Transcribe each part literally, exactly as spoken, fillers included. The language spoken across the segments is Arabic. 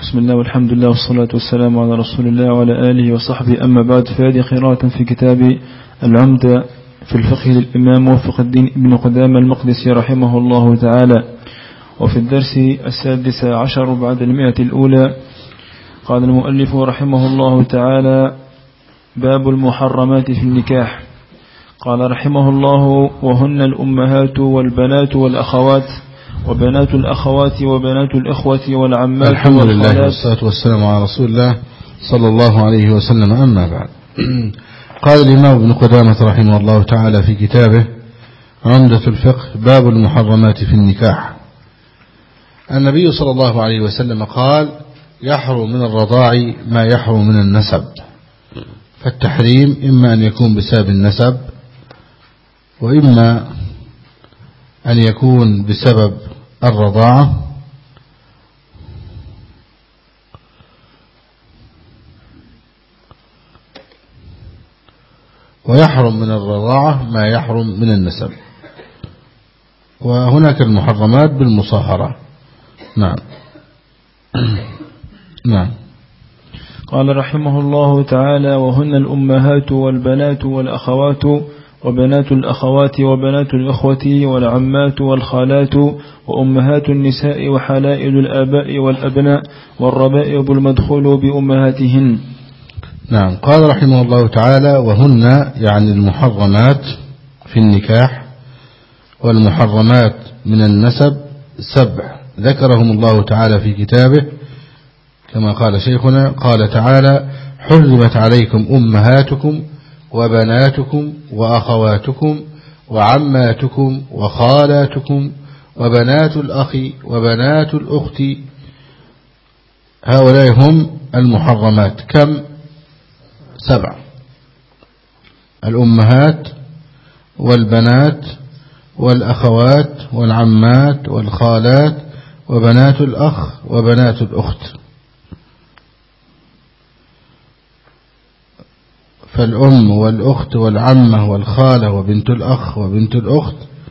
بسم الله والحمد لله والصلاة والسلام على رسول الله وعلى آله وصحبه. أما بعد، فهذه قراءة في كتاب العمدة في الفقه للإمام موفق الدين ابن قدامة المقدسي رحمه الله تعالى. وفي الدرس السادس عشر بعد المئة الأولى قال المؤلف رحمه الله تعالى: باب المحرمات في النكاح. قال رحمه الله: وهن الأمهات والبنات والأخوات وبنات الأخوات وبنات الإخوة والعمات. الحمد لله والصلاة والسلام على رسول الله صلى الله عليه وسلم. أما بعد، قال الإمام ابن قدامة رحمه الله تعالى في كتابه عمدة الفقه: باب المحرمات في النكاح. النبي صلى الله عليه وسلم قال: يحرم من الرضاع ما يحرم من النسب. فالتحريم إما أن يكون بسبب النسب، وإما أن يكون بسبب الرضاعة، ويحرم من الرضاعة ما يحرم من النسب. وهناك المحرمات بالمصاهرة. نعم. نعم. قال رحمه الله تعالى: وهن الأمهات والبنات والأخوات وبنات الأخوات وبنات الإخوة والعمات والخالات وأمهات النساء وحلائل الآباء والأبناء والربائب المدخول بأمهاتهن. نعم. قال رحمه الله تعالى: وهن يعني المحرمات في النكاح، والمحرمات من النسب سبع ذكرهم الله تعالى في كتابه، كما قال شيخنا. قال تعالى: حرمت عليكم أمهاتكم وبناتكم وأخواتكم وعماتكم وخالاتكم وبنات الأخ وبنات الأخت. هؤلاء هم المحرمات. كم؟ سبع: الأمهات والبنات والأخوات والعمات والخالات وبنات الأخ وبنات الأخت. فالأم والأخت والعمة والخالة وبنت الأخ وبنت الأخت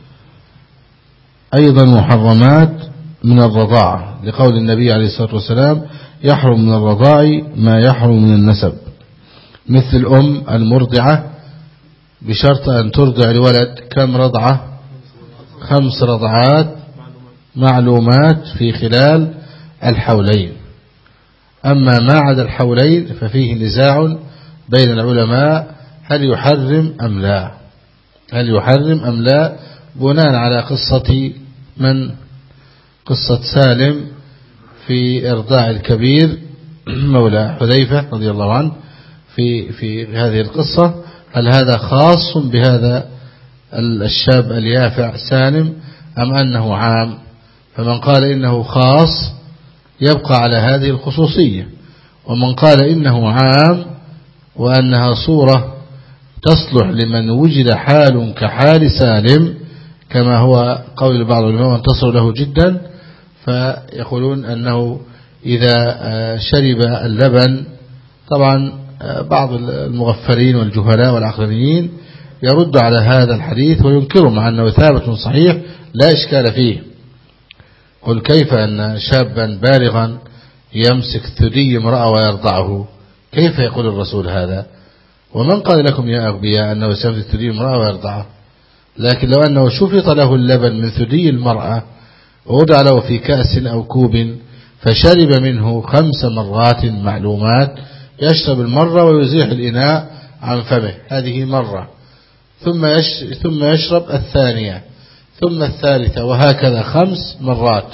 أيضا محرمات من الرضاعة، لقول النبي عليه الصلاة والسلام: يحرم من الرضاع ما يحرم من النسب. مثل الأم المرضعة، بشرط أن ترضع الولد كم رضعة؟ خمس رضعات معلومات في خلال الحولين. أما ما عدا الحولين ففيه نزاع بين العلماء: هل يحرم أم لا؟ هل يحرم أم لا؟ بناء على قصة من؟ قصة سالم في إرضاع الكبير مولى حذيفة رضي الله عنه. في في هذه القصة، هل هذا خاص بهذا الشاب اليافع سالم أم أنه عام؟ فمن قال إنه خاص يبقى على هذه الخصوصية، ومن قال إنه عام وأنها صورة تصلح لمن وجد حال كحال سالم، كما هو قول بعض العلماء وانتصروا له جدا، فيقولون أنه إذا شرب اللبن، طبعا بعض المغفلين والجهلاء والعقلانيين يرد على هذا الحديث وينكره، مع أنه ثابت صحيح لا إشكال فيه. قل كيف أن شابا بالغا يمسك ثدي امرأة ويرضعه؟ كيف يقول الرسول هذا؟ ومن قال لكم يا أغبياء أنه سيمسك ثدي امرأة ويرضعه؟ لكن لو أنه شفط له اللبن من ثدي المرأة ووضع له في كأس أو كوب فشرب منه خمس مرات معلومات، يشرب المرة ويزيح الإناء عن فمه، هذه مرة، ثم ثم يشرب الثانية، ثم الثالثة، وهكذا خمس مرات.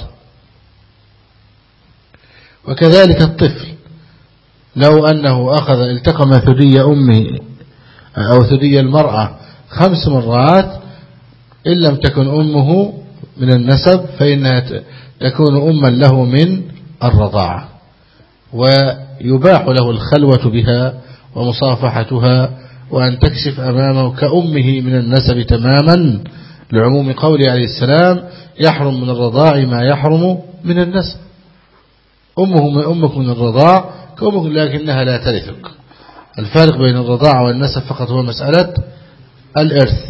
وكذلك الطفل لو أنه أخذ التقم ثدي أمه أو ثدي المرأة خمس مرات، إن لم تكن أمه من النسب فإنها تكون أما له من الرضاعة، ويباح له الخلوة بها ومصافحتها وأن تكشف أمامه كأمه من النسب تماما، لعموم قوله عليه السلام: يحرم من الرضاع ما يحرم من النسب. أمه من أمك من الرضاع كأمك، لكنها لا ترثك. الفارق بين الرضاعة والنسب فقط هو مسألة الإرث،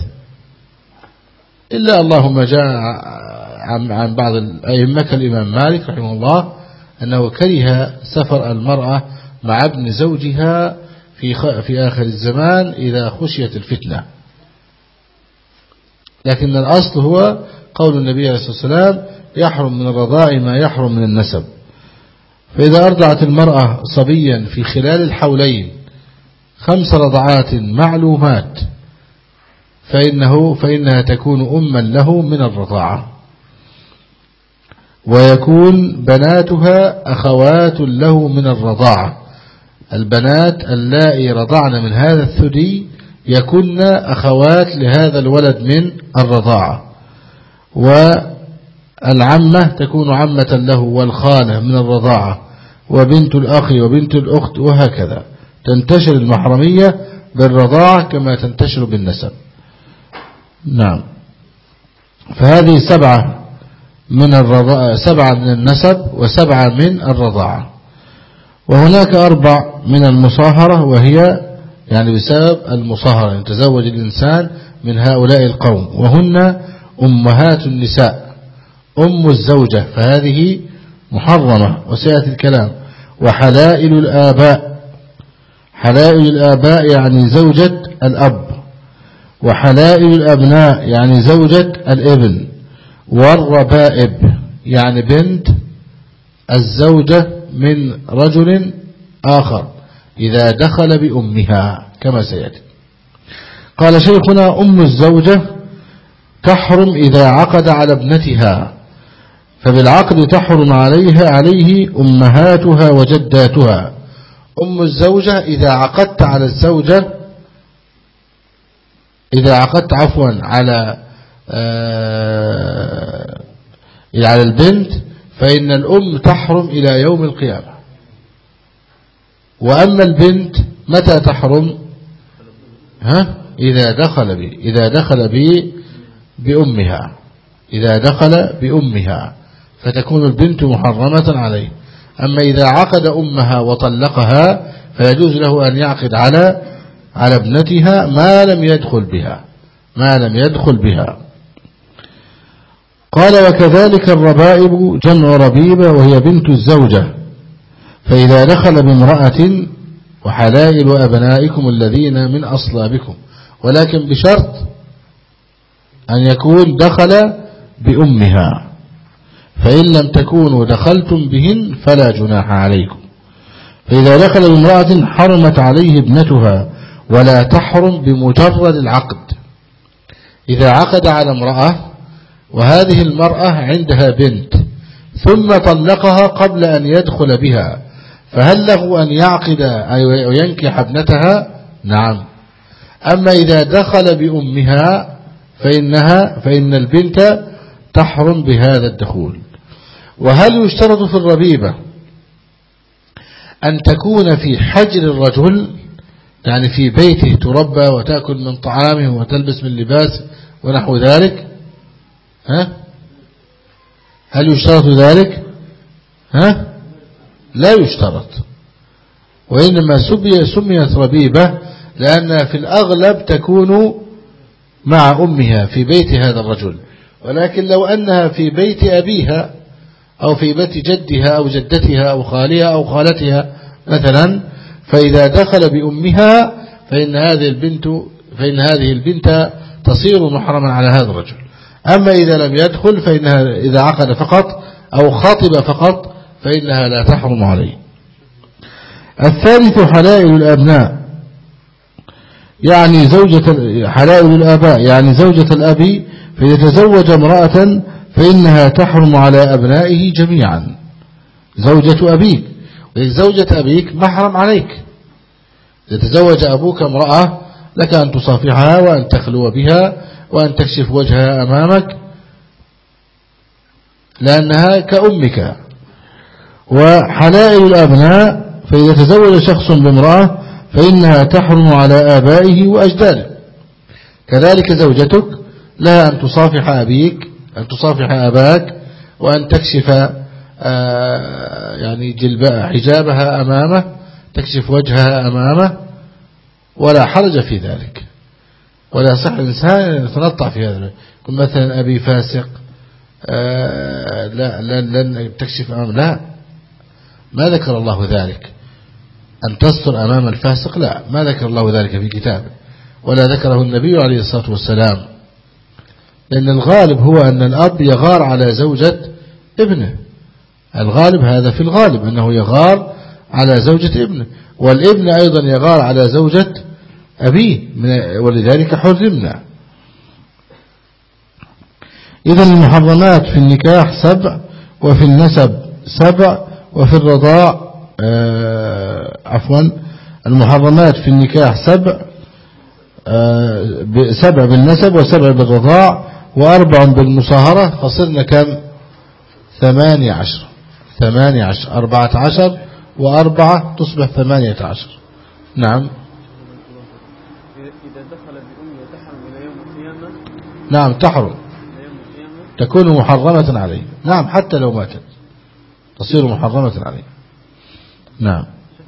إلا اللهم جاء عن بعض الأئمة كالإمام مالك رحمه الله أنه كره سفر المرأة مع ابن زوجها في في آخر الزمان إذا خشيت الفتنة. لكن الأصل هو قول النبي عليه الصلاة والسلام يحرم من الرضاع ما يحرم من النسب. فإذا أرضعت المرأة صبيا في خلال الحولين خمس رضعات معلومات فإنه فإنها تكون أما له من الرضاعة، ويكون بناتها أخوات له من الرضاعة. البنات اللائي رضعن من هذا الثدي يكن أخوات لهذا الولد من الرضاعة، والعمة تكون عمة له، والخالة من الرضاعة، وبنت الأخ وبنت الأخت، وهكذا تنتشر المحرمية بالرضاعة كما تنتشر بالنسب. نعم. فهذه سبعة من الرضاعة، سبعة من النسب وسبعة من الرضاعة. وهناك أربع من المصاهرة، وهي يعني بسبب المصاهرة يتزوج الإنسان من هؤلاء القوم، وهن أمهات النساء، أم الزوجة فهذه محرمة وسيأتي الكلام. وحلائل الآباء، حلائل الآباء يعني زوجة الأب، وحلائل الأبناء يعني زوجة الابن، والربائب يعني بنت الزوجة من رجل آخر إذا دخل بأمها كما سيأتي. قال شيخنا أم الزوجة تحرم إذا عقد على ابنتها، فبالعقد تحرم عليها عليه أمهاتها وجداتها. أم الزوجة إذا عقدت على الزوجة، إذا عقدت عفوا على آه على البنت فإن الأم تحرم إلى يوم القيامة. وأما البنت متى تحرم؟ ها؟ إذا دخل بي إذا دخل بي بأمها إذا دخل بأمها فتكون البنت محرمة عليه. أما إذا عقد أمها وطلقها فيجوز له أن يعقد على على ابنتها ما لم يدخل بها ما لم يدخل بها. قال وكذلك الربائب جمع ربيبة وهي بنت الزوجة، فإذا دخل بامرأة وحلائل أبنائكم الذين من أصلابكم، ولكن بشرط أن يكون دخل بأمها، فإن لم تكونوا دخلتم بهن فلا جناح عليكم. فإذا دخل بامرأة حرمت عليه ابنتها ولا تحرم بمجرد العقد. إذا عقد على امرأة وهذه المرأة عندها بنت ثم طلقها قبل أن يدخل بها، فهل له أن يعقد أو ينكح ابنتها؟ نعم. أما إذا دخل بأمها فإنها فإن البنت تحرم بهذا الدخول. وهل يشترط في الربيبة أن تكون في حجر الرجل، يعني في بيته تربى وتأكل من طعامه وتلبس من لباسه ونحو ذلك؟ ها؟ هل يشترط ذلك؟ ها؟ لا يشترط. وإنما سميت ربيبة لأنها في الأغلب تكون مع أمها في بيت هذا الرجل. ولكن لو أنها في بيت أبيها أو في بيت جدها أو جدتها أو خالها أو خالتها مثلا، فإذا دخل بأمها فإن هذه البنت فإن هذه البنت تصير محرما على هذا الرجل. أما إذا لم يدخل فإنها إذا عقد فقط أو خاطب فقط فإنها لا تحرم عليه. الثالث حلائل الأبناء يعني زوجة حلائل الآباء يعني زوجة الأب، فإذا تزوج امرأة فإنها تحرم على أبنائه جميعا. زوجة أبيك زوجة أبيك محرم عليك. إذا تزوج أبوك امرأة لك أن تصافحها وأن تخلو بها وأن تكشف وجهها أمامك لأنها كأمك. وحلائل الأبناء فإذا تزوج شخص بامرأة فإنها تحرم على آبائه وأجداده. كذلك زوجتك لها أن تصافح أبيك أن تصافح أباك وأن تكشف يعني جلباء حجابها أمامه، تكشف وجهها أمامه، ولا حرج في ذلك. ولا صح الإنسان يتنطع في هذا. يقول مثلا أبي فاسق لا لن لن تكشف أمامه، لا ما ذكر الله ذلك. أن تستر أمام الفاسق لا، ما ذكر الله ذلك في كتابه ولا ذكره النبي عليه الصلاة والسلام، لأن الغالب هو أن الأب يغار على زوجة ابنه. الغالب هذا في الغالب أنه يغار على زوجة ابنه، والابن أيضا يغار على زوجة أبيه، ولذلك حرمنا. إذن المحرمات في النكاح سبع، وفي النسب سبع، وفي الرضاع آه عفوا المحرمات في النكاح سبع، آه سبع بالنسب وسبع بالرضاع وأربع بالمصاهرة، فصرنا كم؟ ثمانية عشر. ثمانية عشر، أربعة عشر وأربعة تصبح ثمانية عشر. نعم. إذا دخل بأمه تحرم إلى يوم القيامة. نعم تحرم، تكون محرمة عليه. نعم حتى لو ماتت تصير محرمة عليه. نعم.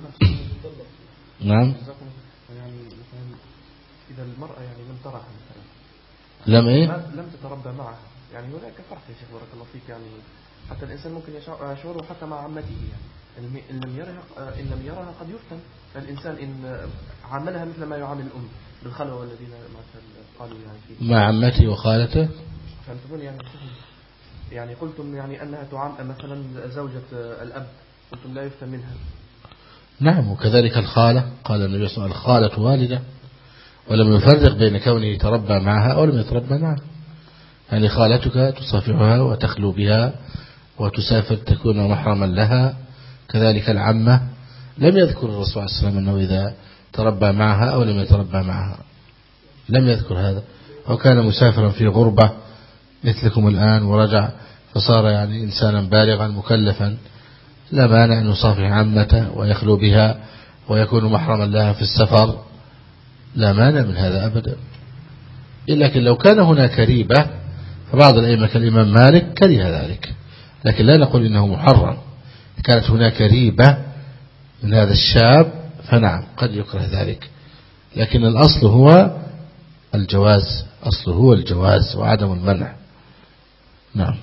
نعم. يعني إذا المرأة يعني لم ترها مثلا، لم إيه؟ لم تتربى معها، يعني هناك فرق يا شيخ بارك الله فيك. يعني حتى الإنسان ممكن يشعره حتى مع عمته، يعني إن لم يرها إن لم يرها قد يفتن. فالإنسان إن عاملها مثل ما يعامل الأم بالخلوة والذين قالوا يعني فيه مع عمته وخالته. فهمتون يعني يعني قلتم يعني أنها تعامل مثلا زوجة الأب، قلتم لا يفتن منها. نعم، وكذلك الخالة، قال النبي صلى الله عليه وسلم الخالة والدة، ولم يفرق بين كونه يتربى معها أو لم يتربى معها. يعني خالتك تصافحها وتخلو بها وتسافر تكون محرما لها، كذلك العمة. لم يذكر الرسول صلى الله عليه وسلم أنه إذا تربى معها أو لم يتربى معها، لم يذكر هذا. أو كان مسافرا في غربة مثلكم الآن ورجع فصار يعني إنسانا بالغا مكلفا، لا مانع أن يصافح عمته ويخلو بها ويكون محرما لها في السفر، لا مانع من هذا أبدا. لكن لو كان هناك ريبة فبعض الأئمة كالإمام مالك كره ذلك، لكن لا نقول إنه محرم. كانت هناك ريبة من هذا الشاب فنعم قد يكره ذلك، لكن الأصل هو الجواز، أصله هو الجواز وعدم المنع. نعم.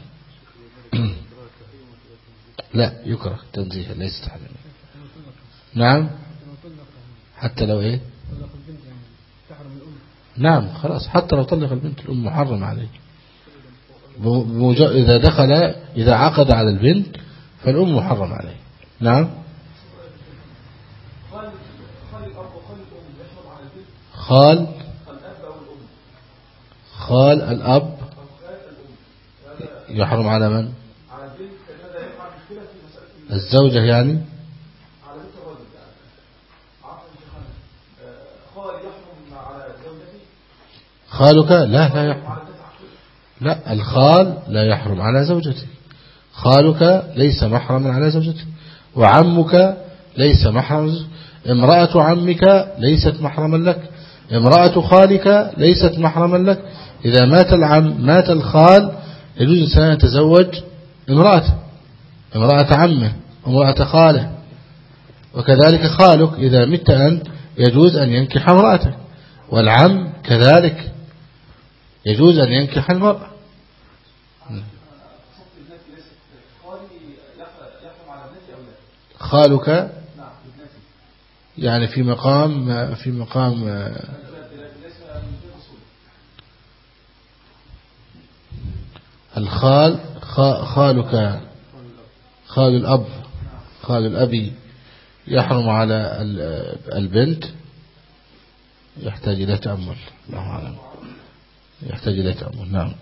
لا يكره تنزيها ليس تحريما. نعم حتى لو ايه؟ نعم خلاص، حتى لو طلق البنت الأم محرم عليه. إذا دخل إذا عقد على البنت فالأم محرم عليه. نعم. خال خال الأب يحرم على من؟ الزوجة يعني. خالك لا لا يحرم، لا الخال لا يحرم على زوجته. خالك ليس محرما على زوجته، وعمك ليس محرما. امرأة عمك ليست محرما لك، امرأة خالك ليست محرما لك. إذا مات العم مات الخال يجوز الإنسان أن يتزوج امرأة امرأة عمه امرأة خاله، وكذلك خالك إذا مت أنت يجوز أن ينكح امرأتك، والعم كذلك يجوز أن ينكح المرأة. خالك يعني في مقام في مقام الخال. خالك خال الأب خال الأبي يحرم على البنت، يحتاج إلى تأمل، الله أعلم، يحتاج إلى تأمل. نعم.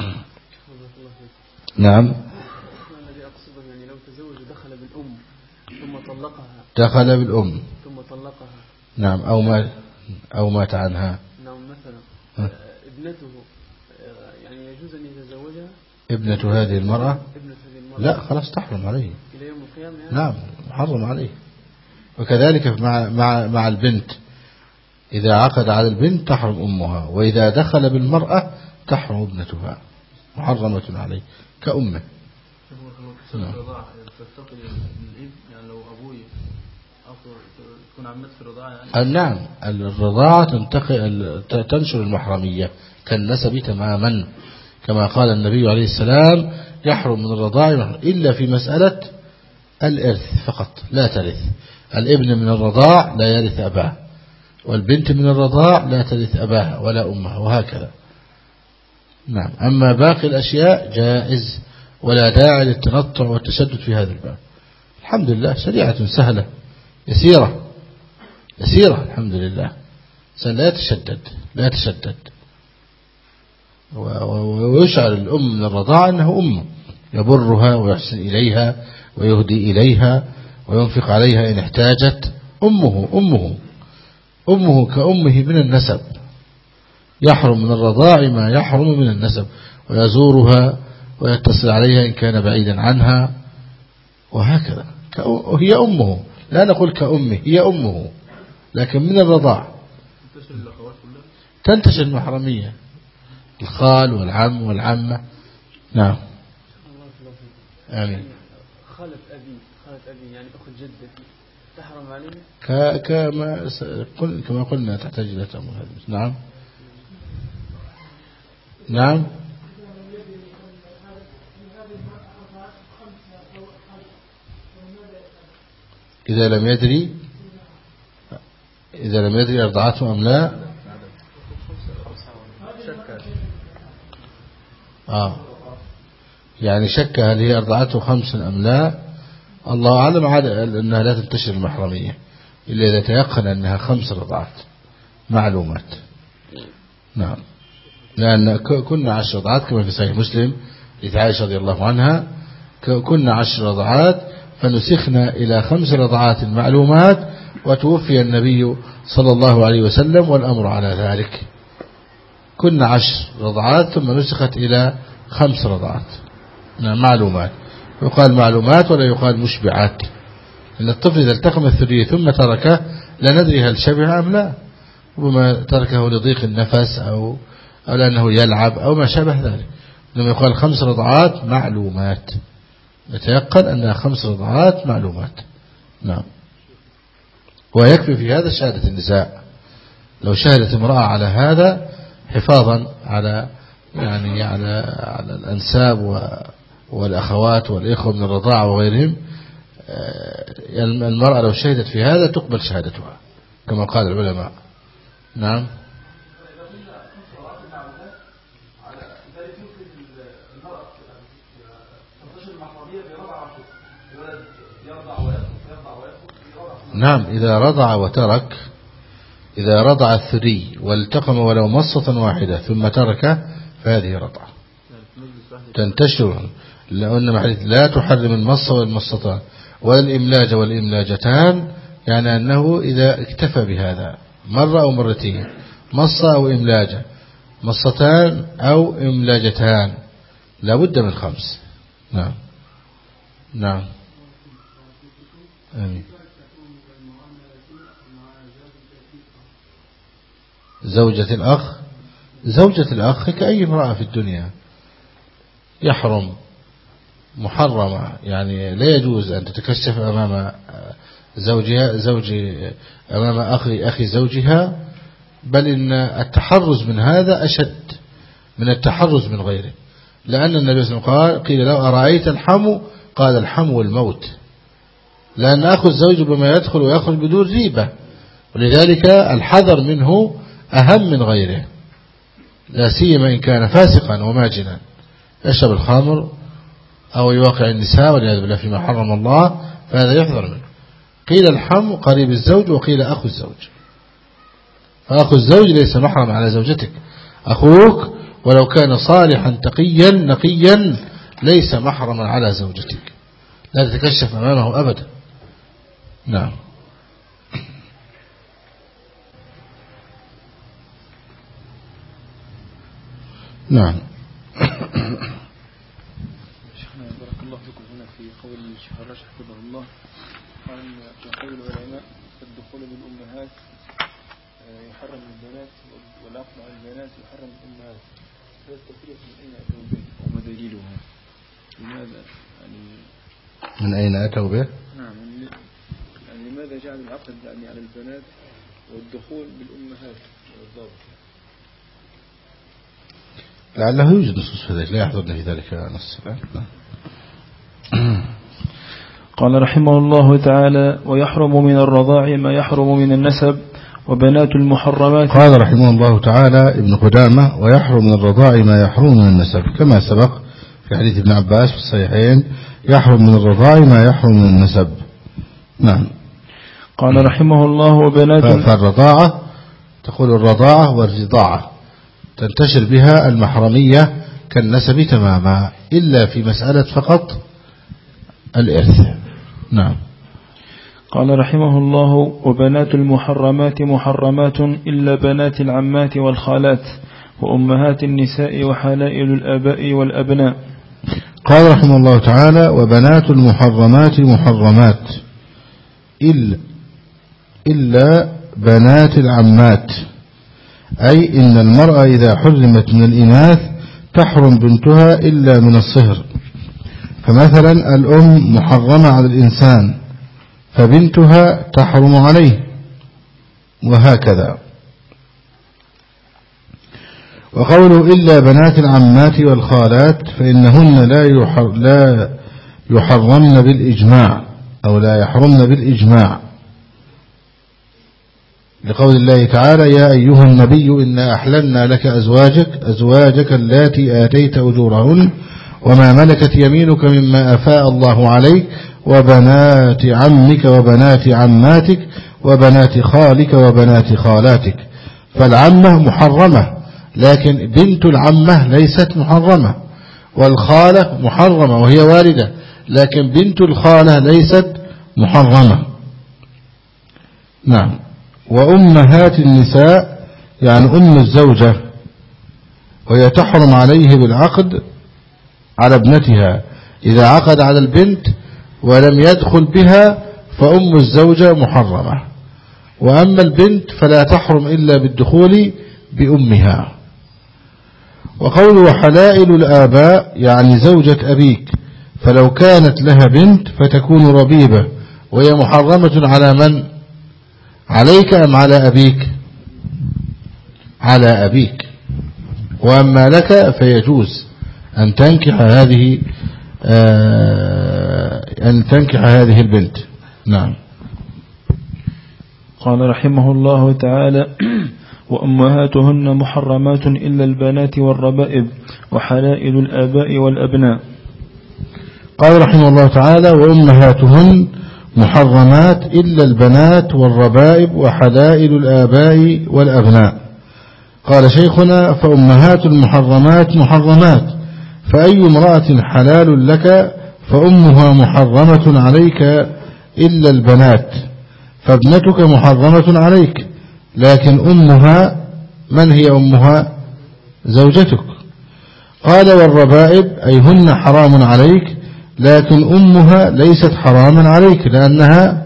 نعم. الذي أقصده يعني لو تزوج دخل بالأم ثم طلقها، دخل بالأم ثم طلقها، نعم، أو ما أو مات عنها. نعم مثلا ابنته يعني يجوز أن يتزوجها ابنة هذه المرأة؟ ابنة هذه المرأة لا خلاص تحرم عليه إلى يوم القيامة يعني. نعم محرم عليه. وكذلك مع مع مع البنت، إذا عقد على البنت تحرم أمها، وإذا دخل بالمرأة تحرم ابنتها، محرمة عليه كأمه. نعم. يعني لو أبوي تكون عمت في الرضاعة يعني. نعم الرضاعة تنتقل تنشر المحرمية كالنسب تماما، كما قال النبي عليه السلام يحرم من الرضاعة إلا في مسألة الإرث فقط، لا ترث. الابن من الرضاع لا يرث أباه، والبنت من الرضاع لا ترث أباها ولا أمها، وهكذا. نعم. أما باقي الأشياء جائز، ولا داعي للتنطع والتشدد في هذا الباب. الحمد لله شريعة سهلة يسيرة يسيرة الحمد لله. لا يتشدد لا يتشدد ويشعر الأم من الرضاعة أنه أم، يبرها ويحسن إليها ويهدي إليها وينفق عليها إن احتاجت. أمه أمه أمه كأمه من النسب، يحرم من الرضاع ما يحرم من النسب، ويزورها ويتصل عليها إن كان بعيدا عنها، وهكذا. هي أمه، لا نقول كأمه، هي أمه لكن من الرضاع. تنتشر المحرمية، الخال والعم والعمة. نعم. آمين. خالة أبي خالة أبي يعني أخت جدتي تحرم عليه كما كما قلنا تحتاج إلى تأمل. نعم نعم. إذا لم يدري إذا لم يدري أرضعته أم لا. آه يعني شك هل هي أرضعته خمسا أم لا. الله أعلم، على أنها لا تنتشر المحرمية إلا إذا تيقن أنها خمس رضعات معلومات. نعم. لأن كنا عشر رضعات كما في صحيح مسلم لعائشة رضي الله عنها، كنا عشر رضعات فنسخنا إلى خمس رضعات معلومات، وتوفي النبي صلى الله عليه وسلم والأمر على ذلك. كنا عشر رضعات ثم نسخت إلى خمس رضعات معلومات. يقال معلومات ولا يقال مشبعات، لأن الطفل إذا التقم الثدي ثم تركه لا ندري هل شبع أم لا، ربما تركه لضيق النفس أو أو لأنه يلعب أو ما شابه ذلك. لما يقال خمس رضعات معلومات نتيقن أنها خمس رضعات معلومات. نعم. ويكفي في هذا شهادة النساء، لو شهدت امرأة على هذا حفاظا على يعني على على الأنساب والأخوات والإخوة من الرضاعة وغيرهم، المرأة لو شهدت في هذا تقبل شهادتها كما قال العلماء. نعم. نعم. إذا رضع وترك، إذا رضع الثدي والتقم ولو مصة واحدة ثم ترك فهذه رضعة تنتشر، لأن محدث لا تحرم المصة والمصتان ولا الإملاج والإملاجتان، يعني أنه إذا اكتفى بهذا مرة أو مرتين، مصة أو إملاجة، مصتان أو إملاجتان، لا بد من خمس. نعم نعم. آمين. زوجة الأخ، زوجة الأخ كأي امرأة في الدنيا يحرم محرمة، يعني لا يجوز أن تتكشف أمام زوجها زوج أمام أخي أخي زوجها، بل إن التحرز من هذا أشد من التحرز من غيره، لأن النبي صلى الله عليه وسلم قال قيل لو أرأيت الحمو قال الحمو الموت، لأن أخو الزوج بما يدخل ويخرج بدون ريبة، ولذلك الحذر منه أهم من غيره، لا سيما إن كان فاسقا وماجنا يشرب الخمر أو يواقع النساء والعياذ بالله فيما حرم الله، فهذا يحذر منه. قيل الحم قريب الزوج وقيل أخو الزوج، فأخو الزوج ليس محرم على زوجتك، أخوك ولو كان صالحا تقيا نقيا ليس محرما على زوجتك، لا تتكشف أمامه أبدا. نعم. نعم. شيخنا بارك الله فيكم، هنا في قول الشيخ الراشد حفظه الله قال وقول العلماء الدخول بالأمهات يحرم البنات والعقد على البنات يحرم الأمهات، هذا التفريق من أين أتوا به وما دليلها؟ لماذا يعني من أين أتوا به؟ نعم، يعني لماذا جعل العقد يعني على البنات والدخول بالأمهات والضابط؟ لعله يوجد نصوص في ذلك، لا يحضرنا في ذلك نص. قال رحمه الله تعالى: ويحرم من الرضاع ما يحرم من النسب وبنات المحرمات. قال رحمه الله تعالى ابن قدامة: ويحرم من الرضاع ما يحرم من النسب، كما سبق في حديث ابن عباس في الصحيحين: يحرم من الرضاع ما يحرم من النسب. نعم. قال رحمه الله: وبنات فالرضاعة تقول الرضاعة والرضاعة تنتشر بها المحرمية كالنسب تماما، إلا في مسألة فقط الإرث. نعم. قال رحمه الله: وبنات المحرمات محرمات إلا بنات العمات والخالات وأمهات النساء وحلائل الآباء والأبناء. قال رحمه الله تعالى: وبنات المحرمات محرمات إلا, إلا بنات العمات، أي إن المرأة إذا حرمت من الإناث تحرم بنتها إلا من الصهر. فمثلا الأم محرمة على الإنسان فبنتها تحرم عليه، وهكذا. وقوله إلا بنات العمات والخالات فإنهن لا لا يحرمن بالإجماع أو لا يحرمن بالإجماع، لقول الله تعالى: يا أيها النبي إنا أحللنا لك أزواجك أزواجك اللاتي آتيت أجورهن وما ملكت يمينك مما أفاء الله عليك وبنات عمك وبنات عماتك وبنات خالك وبنات خالاتك. فالعمة محرمة، لكن بنت العمة ليست محرمة، والخالة محرمة وهي والدة، لكن بنت الخالة ليست محرمة. نعم. وأمهات النساء يعني أم الزوجة، وهي تحرم عليه بالعقد على ابنتها. إذا عقد على البنت ولم يدخل بها فأم الزوجة محرمة، وأما البنت فلا تحرم إلا بالدخول بأمها. وقوله حلائل الآباء يعني زوجة أبيك، فلو كانت لها بنت فتكون ربيبة، وهي محرمة على من؟ عليك أم على أبيك؟ على أبيك. وأما لك فيجوز أن تنكح هذه أن تنكح هذه البنت. نعم. قال رحمه الله تعالى: وأمهاتهن محرمات إلا البنات والربائب وحلائل الآباء والأبناء. قال رحمه الله تعالى: وأمهاتهن محرمات إلا البنات والربائب وحلائل الآباء والأبناء. قال شيخنا: فأمهات المحرمات محرمات، فأي امرأة حلال لك فأمها محرمة عليك إلا البنات، فابنتك محرمة عليك، لكن أمها من هي أمها؟ زوجتك. قال: والربائب أي هن حرام عليك، لكن أمها ليست حراما عليك، لأنها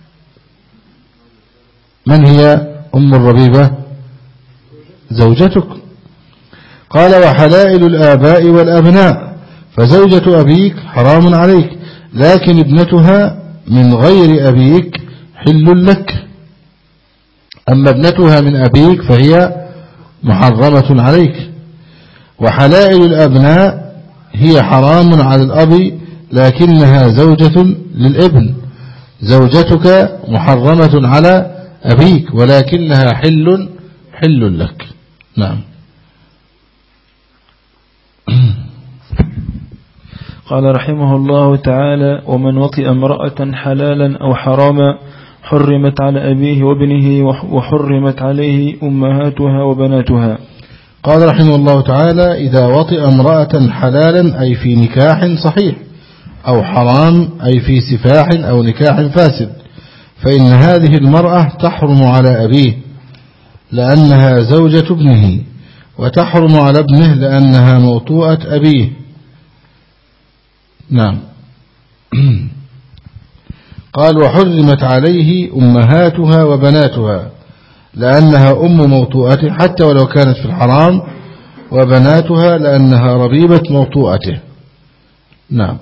من هي أم الربيبة؟ زوجتك. قال: وحلائل الآباء والأبناء، فزوجة أبيك حرام عليك، لكن ابنتها من غير أبيك حل لك، أما ابنتها من أبيك فهي محرمة عليك. وحلائل الأبناء هي حرام على الأب، لكنها زوجة للابن. زوجتك محرمة على أبيك، ولكنها حل حل لك. نعم. قال رحمه الله تعالى: ومن وطئ امرأة حلالا أو حراما حرمت على أبيه وابنه وحرمت عليه أمهاتها وبناتها. قال رحمه الله تعالى: إذا وطئ امرأة حلالا أي في نكاح صحيح، أو حرام أي في سفاح أو نكاح فاسد، فإن هذه المرأة تحرم على أبيه لأنها زوجة ابنه، وتحرم على ابنه لأنها موطوءة أبيه. نعم. قال: وحرمت عليه أمهاتها وبناتها، لأنها أم موطوءته حتى ولو كانت في الحرام، وبناتها لأنها ربيبة موطوءته. نعم.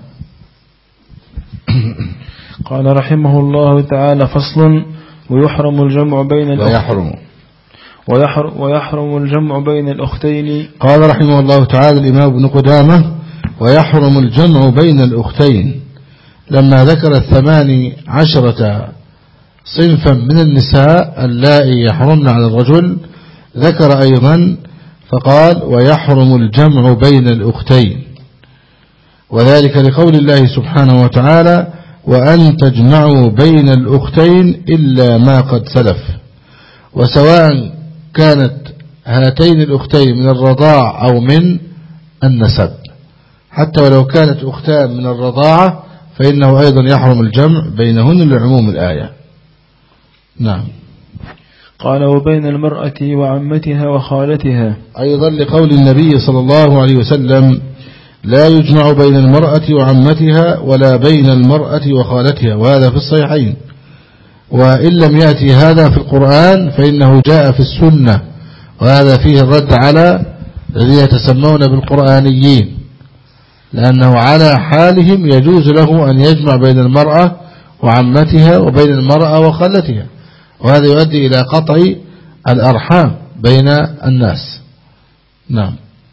قال رحمه الله تعالى: فصل: ويحرم الجمع بين ويحرم ويحرم, ويحرم الجمع بين الأختين. قال رحمه الله تعالى الإمام ابن قدامة: ويحرم الجمع بين الأختين، لما ذكر الثماني عشرة صنفا من النساء اللائي يحرمن على الرجل ذكر أيضا فقال ويحرم الجمع بين الأختين، وذلك لقول الله سبحانه وتعالى وأن تجمعوا بين الأختين إلا ما قد سلف. وسواء كانت هاتين الأختين من الرضاع أو من النسب، حتى ولو كانت أختان من الرضاعة فإنه أيضا يحرم الجمع بينهن لعموم الآية. نعم. قال وبين المرأة وعمتها وخالتها، أيضا لقول النبي صلى الله عليه وسلم لا يجمع بين المرأة وعمتها ولا بين المرأة وخالتها، وهذا في الصحيحين. وإن لم يأتي هذا في القرآن فإنه جاء في السنة، وهذا فيه الرد على الذين يتسمون بالقرآنيين، لأنه على حالهم يجوز له أن يجمع بين المرأة وعمتها وبين المرأة وخالتها، وهذا يؤدي إلى قطع الأرحام بين الناس. نعم.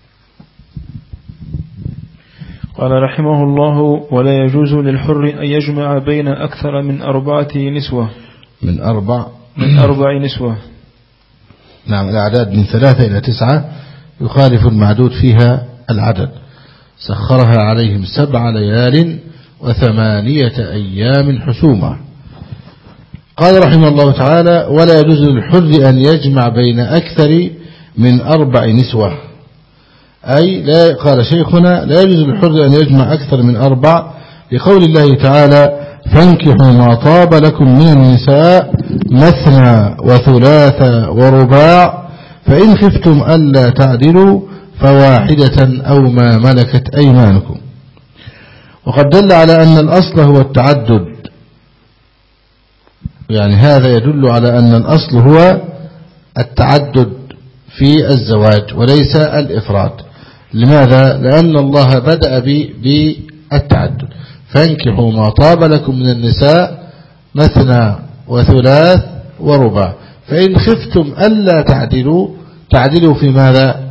قال رحمه الله ولا يجوز للحر أن يجمع بين أكثر من أربعة نسوة من أربع من أربع نسوة. نعم. الأعداد من ثلاثة إلى تسعة يخالف المعدود فيها العدد. سخرها عليهم سبع ليال وثمانية أيام حسوما. قال رحمه الله تعالى ولا يجوز للحر أن يجمع بين أكثر من أربع نسوة، أي لا قال شيخنا لا يجوز للحر أن يجمع أكثر من أربع، لقول الله تعالى فانكحوا ما طاب لكم من النساء مثنى وثلاث ورباع فإن خفتم ألا تعدلوا فواحدة أو ما ملكت أيمانكم. وقد دل على أن الأصل هو التعدد، يعني هذا يدل على أن الأصل هو التعدد في الزواج وليس الإفراد. لماذا؟ لأن الله بدأ بالتعدد فانكحوا ما طاب لكم من النساء مثنى وثلاث ورباع فإن خفتم ألا تعدلوا تعدلوا في ماذا؟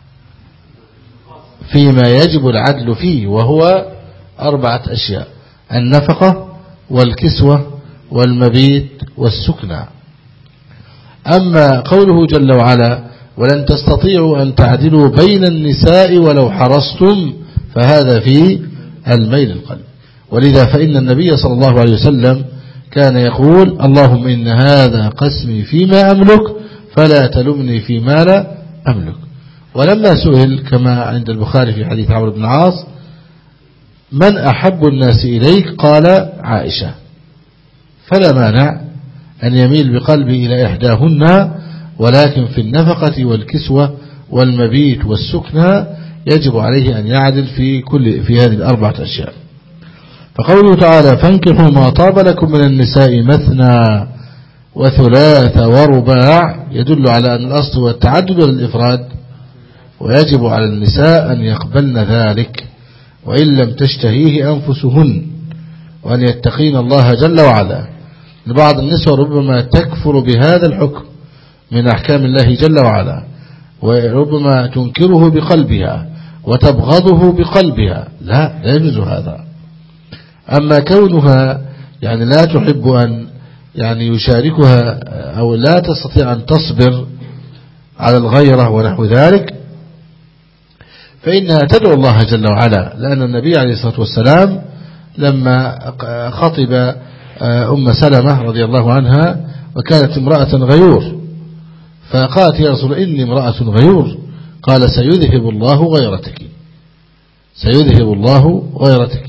فيما يجب العدل فيه، وهو أربعة أشياء: النفقة والكسوة والمبيت والسكنى. أما قوله جل وعلا ولن تستطيعوا أن تعدلوا بين النساء ولو حرصتم فهذا في الميل القلب. ولذا فإن النبي صلى الله عليه وسلم كان يقول اللهم إن هذا قسمي فيما أملك فلا تلمني فيما لا أملك. ولما سئل كما عند البخاري في حديث عمرو بن العاص من أحب الناس إليك قال عائشة، فلا مانع أن يميل بقلبه إلى إحداهن، ولكن في النفقة والكسوة والمبيت والسكنى يجب عليه أن يعدل في كل في هذه الأربعة أشياء. فقوله تعالى فانكحوا ما طاب لكم من النساء مثنى وثلاث ورباع يدل على أن الأصل هو التعدد والإفراد، ويجب على النساء أن يقبلن ذلك وإن لم تشتهيه أنفسهن، وأن يتقين الله جل وعلا. لبعض النساء ربما تكفر بهذا الحكم من أحكام الله جل وعلا، وربما تنكره بقلبها وتبغضه بقلبها، لا لا يجوز هذا. أما كونها يعني لا تحب أن يعني يشاركها أو لا تستطيع أن تصبر على الغيرة ونحو ذلك فإنها تدعو الله جل وعلا، لأن النبي عليه الصلاة والسلام لما خطب أم سلمة رضي الله عنها وكانت امرأة غيور فقالت يا رسول إني امرأة غيور، قال سيذهب الله غيرتك سيذهب الله غيرتك.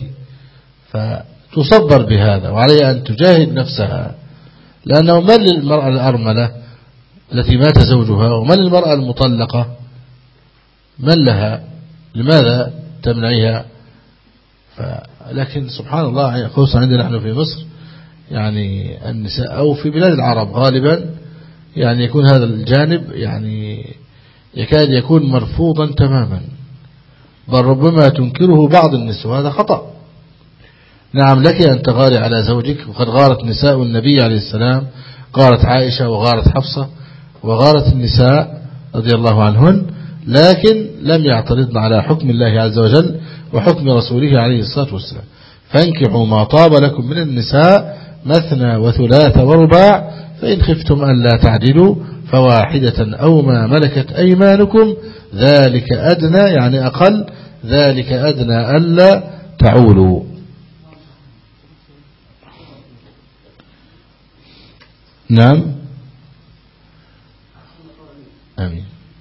فتصبر بهذا وعليها أن تجاهد نفسها، لأنه من للمرأة الأرملة التي مات زوجها ومن للمرأة المطلقة من لها؟ لماذا تمنعيها؟ لكن سبحان الله خصوصا عندنا نحن في مصر يعني النساء أو في بلاد العرب غالبا يعني يكون هذا الجانب يعني يكاد يكون مرفوضا تماما، بل ربما تنكره بعض النساء، هذا خطأ. نعم لك أن تغاري على زوجك، وقد غارت نساء النبي عليه السلام، غارت عائشة وغارت حفصة وغارت النساء رضي الله عنهن، لكن لم يعترضن على حكم الله عز وجل وحكم رسوله عليه الصلاة والسلام. فانكحوا ما طاب لكم من النساء مثنى وثلاث ورباع فإن خفتم أن لا تعدلوا فواحدة أو ما ملكت أيمانكم ذلك أدنى يعني أقل ذلك أدنى ألا تعولوا. نعم آمين.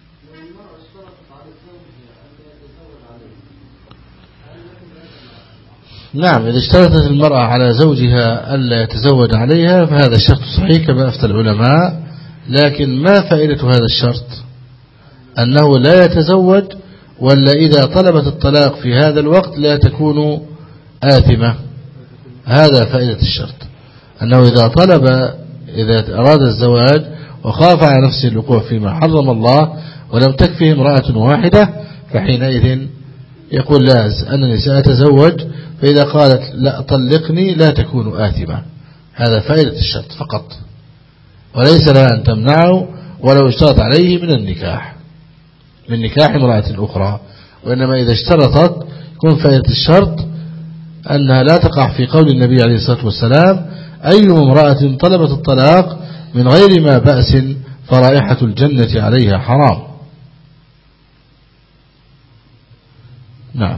نعم إذا اشترطت المرأة على زوجها ألا يتزوج عليها فهذا الشرط صحيح كما أفتى العلماء، لكن ما فائدة هذا الشرط؟ أنه لا يتزوج ولا إذا طلبت الطلاق في هذا الوقت لا تكون آثمة؟ هذا فائدة الشرط، أنه إذا طلب إذا أراد الزواج وخاف على نفسه الوقوع فيما حرم الله ولم تكفه امرأة واحدة فحينئذ يقول لا أنني سأتزوج، فإذا قالت لا طلقني لا تكون آثمة. هذا فائدة الشرط فقط، وليس لها أن تمنعه ولو اشترط عليه من النكاح من نكاح امرأة أخرى، وإنما إذا اشترطت يكون فائدة الشرط أنها لا تقع في قول النبي عليه الصلاة والسلام أي امرأة طلبت الطلاق من غير ما بأس فرائحة الجنة عليها حرام. نعم.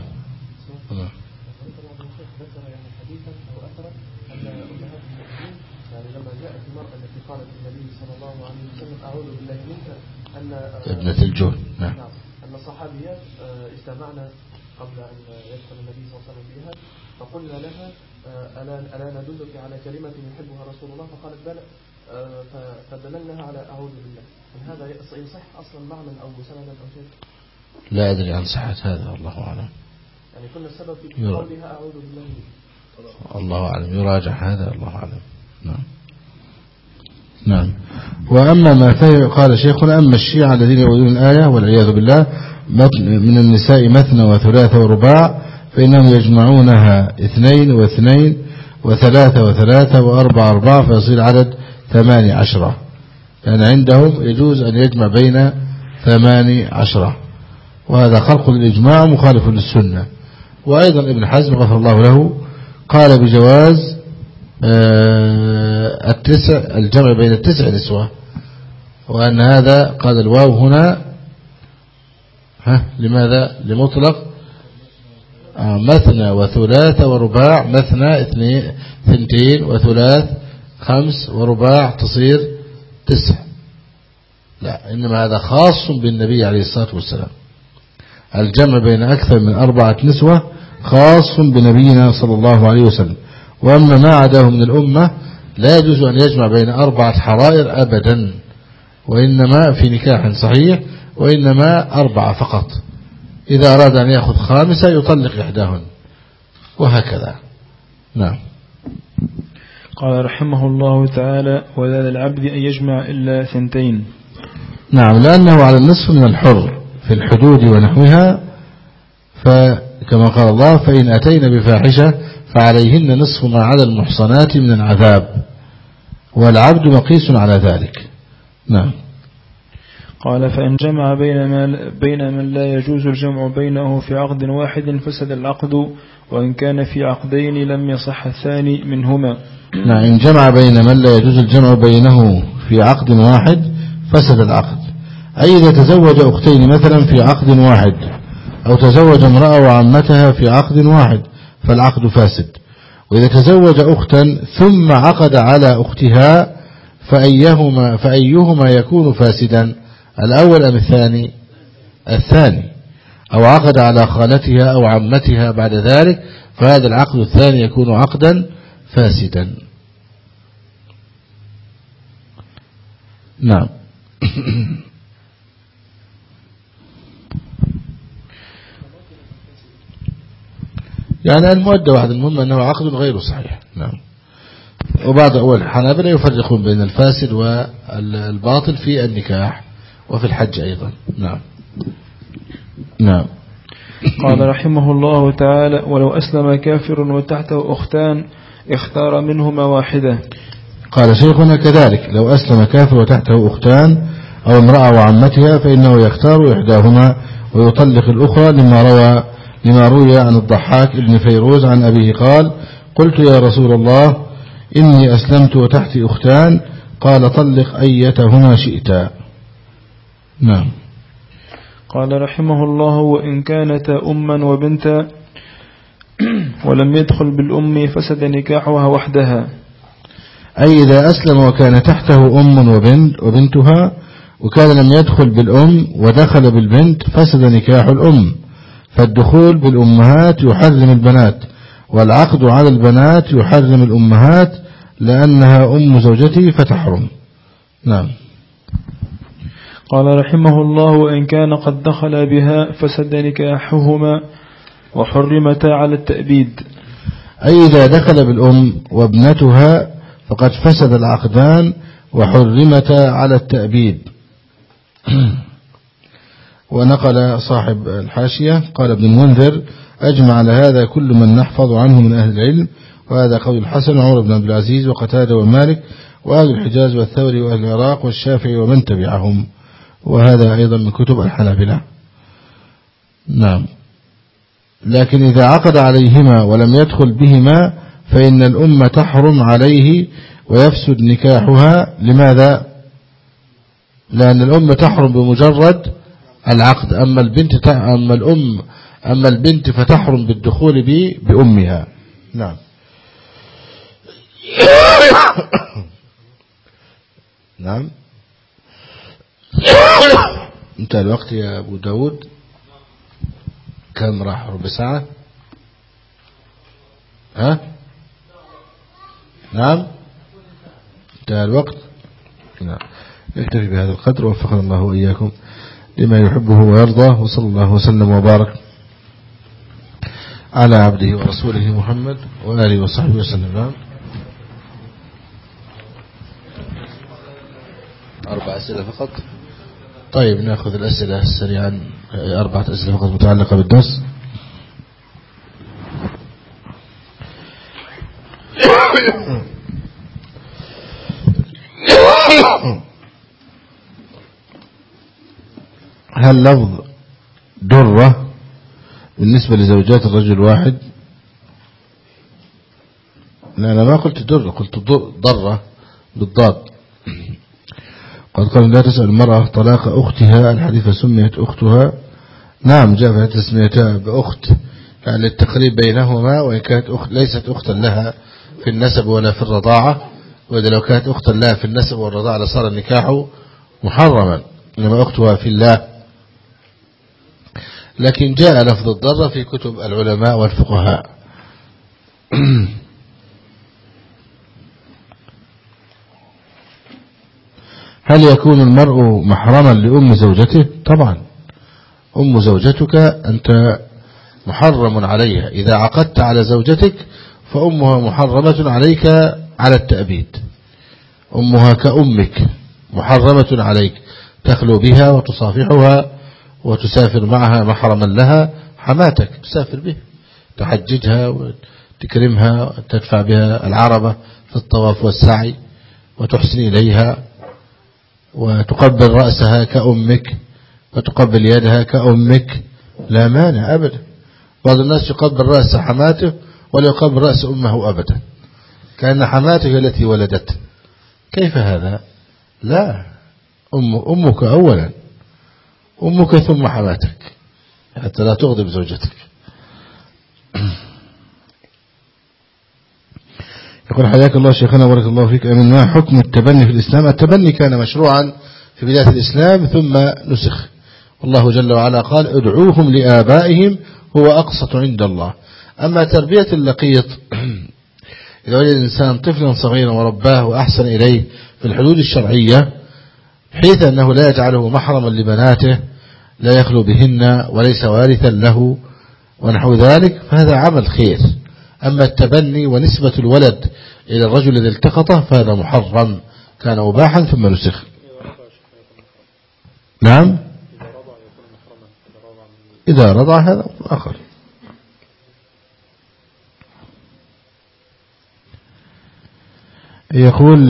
ابنة الجون. نعم. أن الصحابيات اجتمعنا قبل أن يدخل النبي صلى الله عليه وسلم فيها فقلنا لها ألا ألا ندلك على كلمة يحبها رسول الله؟ فقالت بلى، فدللناها على أعوذ بالله. هل هذا يصح أصلا معنى أو سندا أو شيء؟ لا أدري عن صحة هذا، الله أعلم. يعني كنا السبب في قولها أعوذ بالله. الله أعلم، يراجع هذا، الله أعلم. نعم. نعم. وأما ما فيه قال شيخنا أما الشيعة الذين يقولون الآية والعياذ بالله من النساء مثنى وثلاثة ورباع فإنهم يجمعونها اثنين واثنين وثلاثة وثلاثة وأربعة أربعة فيصير عدد ثماني عشرة، لأن يعني عندهم يجوز أن يجمع بين ثماني عشرة، وهذا خلق للإجماع مخالف للسنة. وأيضا ابن حزم غفر الله له قال بجواز التسع الجمع بين التسع نسوة، وأن هذا قال الواو هنا ها لماذا لمطلق آه مثنى وثلاثة ورباع، مثنى اثنين ثنتين وثلاث خمس ورباع تصير تسع، لا إنما هذا خاص بالنبي عليه الصلاة والسلام. الجمع بين أكثر من أربعة نسوة خاص بنبينا صلى الله عليه وسلم، وأما ما عداه من الأمة لا يجوز أن يجمع بين أربعة حرائر أبدا، وإنما في نكاح صحيح وإنما أربعة فقط، إذا أراد أن يأخذ خامسة يطلق إحداهن وهكذا. نعم. قال رحمه الله تعالى ولا للعبد أن يجمع إلا ثنتين. نعم، لأنه على النصف من الحر في الحدود ونحوها، فكما قال الله فإن أتينا بفاحشة فعليهن نصف ما على المحصنات من العذاب، والعبد مقيس على ذلك. نعم. قال فإن جمع بين, ما بين من لا يجوز الجمع بينه في عقد واحد فسد العقد، وإن كان في عقدين لم يصح الثاني منهما. نعم، إن جمع بين من لا يجوز الجمع بينه في عقد واحد فسد العقد، أي إذا تزوج أختين مثلا في عقد واحد، أو تزوج امرأة وعمتها في عقد واحد فالعقد فاسد. وإذا تزوج أختا ثم عقد على أختها فأيهما, فأيهما يكون فاسدا، الأول أم الثاني؟ الثاني. أو عقد على خالتها أو عمتها بعد ذلك فهذا العقد الثاني يكون عقدا فاسدا. نعم. يعني المؤدى واحد، المهم أنه عقد غير صحيح. نعم. وبعض أول الحنابلة يفرقون بين الفاسد والباطل في النكاح وفي الحج أيضا. نعم. نعم. قال رحمه الله تعالى ولو أسلم كافر وتحته أختان اختار منهما واحدة. قال شيخنا كذلك لو أسلم كافر وتحته أختان أو امرأة وعمتها فإنه يختار إحداهما ويطلق الأخرى، لما روى لما روي عن الضحاك ابن فيروز عن أبيه قال: قلت يا رسول الله إني أسلمت وتحتي أختان، قال: طلق أيتهما شئتا. نعم. قال رحمه الله: وإن كانتا أما وبنتا ولم يدخل بالأم فسد نكاحها وحدها. أي إذا أسلم وكان تحته أم وبنت وبنتها، وكان لم يدخل بالأم ودخل بالبنت، فسد نكاح الأم. فالدخول بالأمهات يحرم البنات، والعقد على البنات يحرم الأمهات، لأنها أم زوجته فتحرم. نعم. قال رحمه الله: وإن كان قد دخل بها فسد نكاحهما وحرمتا على التأبيد. أي إذا دخل بالأم وابنتها فقد فسد العقدان وحرمتا على التأبيد. ونقل صاحب الحاشية قال ابن المنذر: أجمع على هذا كل من نحفظ عنه من أهل العلم، وهذا قول الحسن وعمر بن عبد العزيز وقتادة ومالك وأهل الحجاز والثوري وأهل العراق والشافعي ومن تبعهم، وهذا أيضا من كتب الحنابلة. نعم. لكن إذا عقد عليهما ولم يدخل بهما فإن الأم تحرم عليه ويفسد نكاحها. لماذا؟ لأن الأم تحرم بمجرد العقد، أما البنت أما الأم أما البنت فتحرم بالدخول بأمها. نعم. نعم. انتهى الوقت يا أبو داود. كم راح؟ ربع ساعة؟ ها؟ نعم. انتهى الوقت. نعم. نكتفي بهذا القدر، ووفقنا الله وإياكم لما يحبه ويرضاه، وصلى الله وسلم وبارك على عبده ورسوله محمد وآله وصحبه وسلم. أربع أسئلة فقط. طيب نأخذ الأسئلة سريعا، أربعة أسئلة فقط متعلقة بالدرس. هل لفظ درة بالنسبة لزوجات الرجل الواحد؟ لا، أنا ما قلت درة، قلت ضرة بالضاد. قد قال: لا تسأل المرأة طلاق أختها، الحديث سميت أختها. نعم، جاء في تسميتها بأخت يعني للتقريب بينهما، وإن كانت أخت ليست أختا لها في النسب ولا في الرضاعة، وإذا لو كانت أختا لها في النسب والرضاعة لصار النكاح محرما، إنما أختها في الله. لكن جاء لفظ الضرة في كتب العلماء والفقهاء. هل يكون المرء محرما لأم زوجته؟ طبعا، أم زوجتك أنت محرم عليها. إذا عقدت على زوجتك فأمها محرمة عليك على التأبيد. أمها كأمك محرمة عليك، تخلو بها وتصافحها وتسافر معها محرما لها. حماتك تسافر بها، تحججها وتكرمها وتدفع بها العربة في الطواف والسعي وتحسن إليها، وتقبل رأسها كأمك وتقبل يدها كأمك، لا مانع أبدا. بعض الناس يقبل رأس حماته ولا يقبل رأس أمه أبدا، كأن حماته التي ولدته. كيف هذا؟ لا، أم أمك أولا، أمك ثم حماتك، حتى لا تغضب زوجتك. يقول: حياك الله شيخنا بارك الله فيك، أمين. ما حكم التبني في الإسلام؟ التبني كان مشروعا في بداية الإسلام ثم نسخ، والله جل وعلا قال: ادعوهم لآبائهم هو أقسط عند الله. أما تربية اللقيط إذا ولد الإنسان طفلا صغيرا ورباه وأحسن إليه في الحدود الشرعية بحيث أنه لا يجعله محرما لبناته، لا يخلو بهن وليس وارثا له ونحو ذلك، فهذا عمل خير. أما التبني ونسبة الولد إلى الرجل الذي التقطه فهذا محرم، كان مباحا ثم نسخ. نعم، إذا رضع هذا آخر. يقول: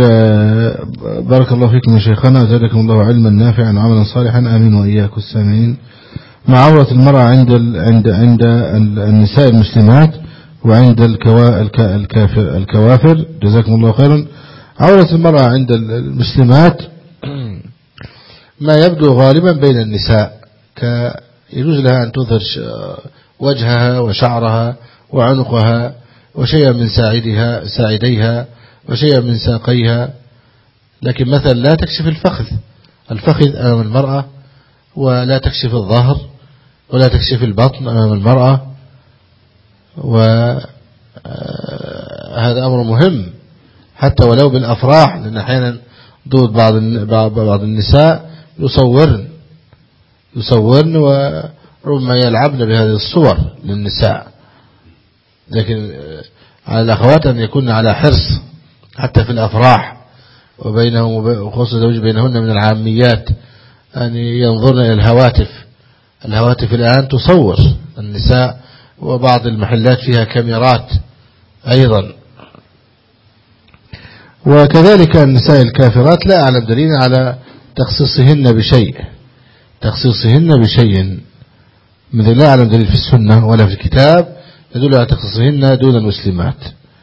بارك الله فيكم يا شيخنا، زادكم الله علما نافعا وعملا صالحا، آمين وإياكم السامعين ما عورة المرأة عند عند عند النساء المسلمات وعند الكافر الكوافر. جزاكم الله خيرا. عورة المرأة عند المسلمات ما يبدو غالبا بين النساء، يجوز لها أن تظهر وجهها وشعرها وعنقها وشيئا من ساعدها ساعديها وشيئا من ساقيها، لكن مثلا لا تكشف الفخذ الفخذ أمام المرأة، ولا تكشف الظهر، ولا تكشف البطن أمام المرأة. وهذا أمر مهم حتى ولو بالأفراح، لأن أحيانا دود بعض بعض النساء يصورن يصورن وربما يلعبن بهذه الصور للنساء، لكن على الأخوات أن يكون على حرص حتى في الأفراح وبينهم وخصوصا زوج بينهن من العاميات أن ينظرن إلى الهواتف. الهواتف الآن تصور النساء، وبعض المحلات فيها كاميرات أيضا. وكذلك النساء الكافرات لا أعلم دليل على تخصيصهن بشيء تخصيصهن بشيء مثل لا أعلم دليل في السنة ولا في الكتاب يدل على تخصيصهن دون المسلمات.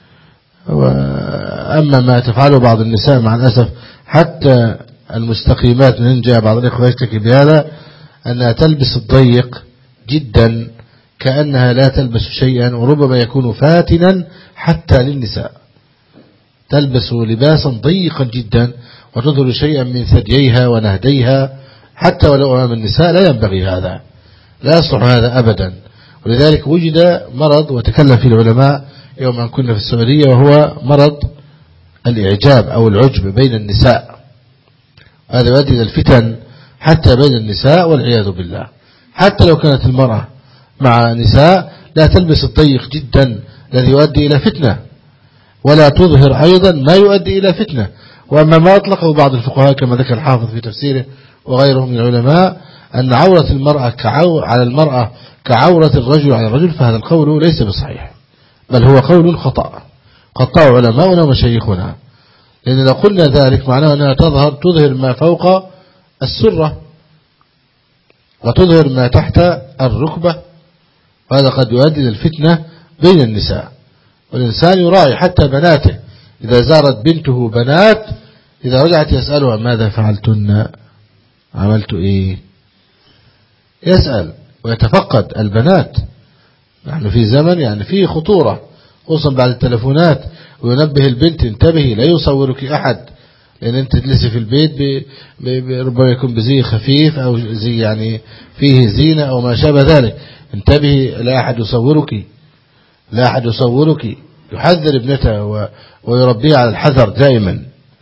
وأما ما تفعله بعض النساء مع الأسف حتى المستقيمات من جاء بعض الإخوة يشتكي بهذا، أنها تلبس الضيق جدا كأنها لا تلبس شيئا، وربما يكون فاتنا حتى للنساء. تلبس لباسا ضيقا جدا وتظهر شيئا من ثدييها ونهديها حتى ولو أمام النساء. لا ينبغي هذا، لا يصلح هذا أبدا. ولذلك وجد مرض وتكلم فيه العلماء يوم أن كنا في السعودية، وهو مرض الإعجاب أو العجب بين النساء. هذا يؤدي إلى الفتن حتى بين النساء والعياذ بالله. حتى لو كانت المرأة مع نساء لا تلبس الضيق جدا الذي يؤدي إلى فتنة، ولا تظهر أيضا ما يؤدي إلى فتنة. وأما ما أطلقه بعض الفقهاء كما ذكر الحافظ في تفسيره وغيرهم من العلماء أن عورة المرأة كعو على المرأة كعورة الرجل على الرجل، فهذا القول ليس بصحيح، بل هو قول خطأ قطعه علماؤنا ومشايخنا. لأن لو قلنا ذلك معناه أنها تظهر تظهر ما فوق السرة وتظهر ما تحت الركبة، وهذا قد يؤدي إلى الفتنة بين النساء. والإنسان يراعي حتى بناته، إذا زارت بنته بنات إذا رجعت يسألها ماذا فعلتن، عملت إيه، يسأل ويتفقد البنات. نحن في زمن يعني فيه خطورة خصوصا بعد التلفونات، وينبه البنت انتبهي لا يصورك أحد، لأن أنت تجلسي في البيت ربما يكون بزي خفيف أو زي يعني فيه زينة أو ما شابه ذلك، انتبهي لا أحد يصورك لا أحد يصورك. يحذر ابنته ويربيه على الحذر دائما.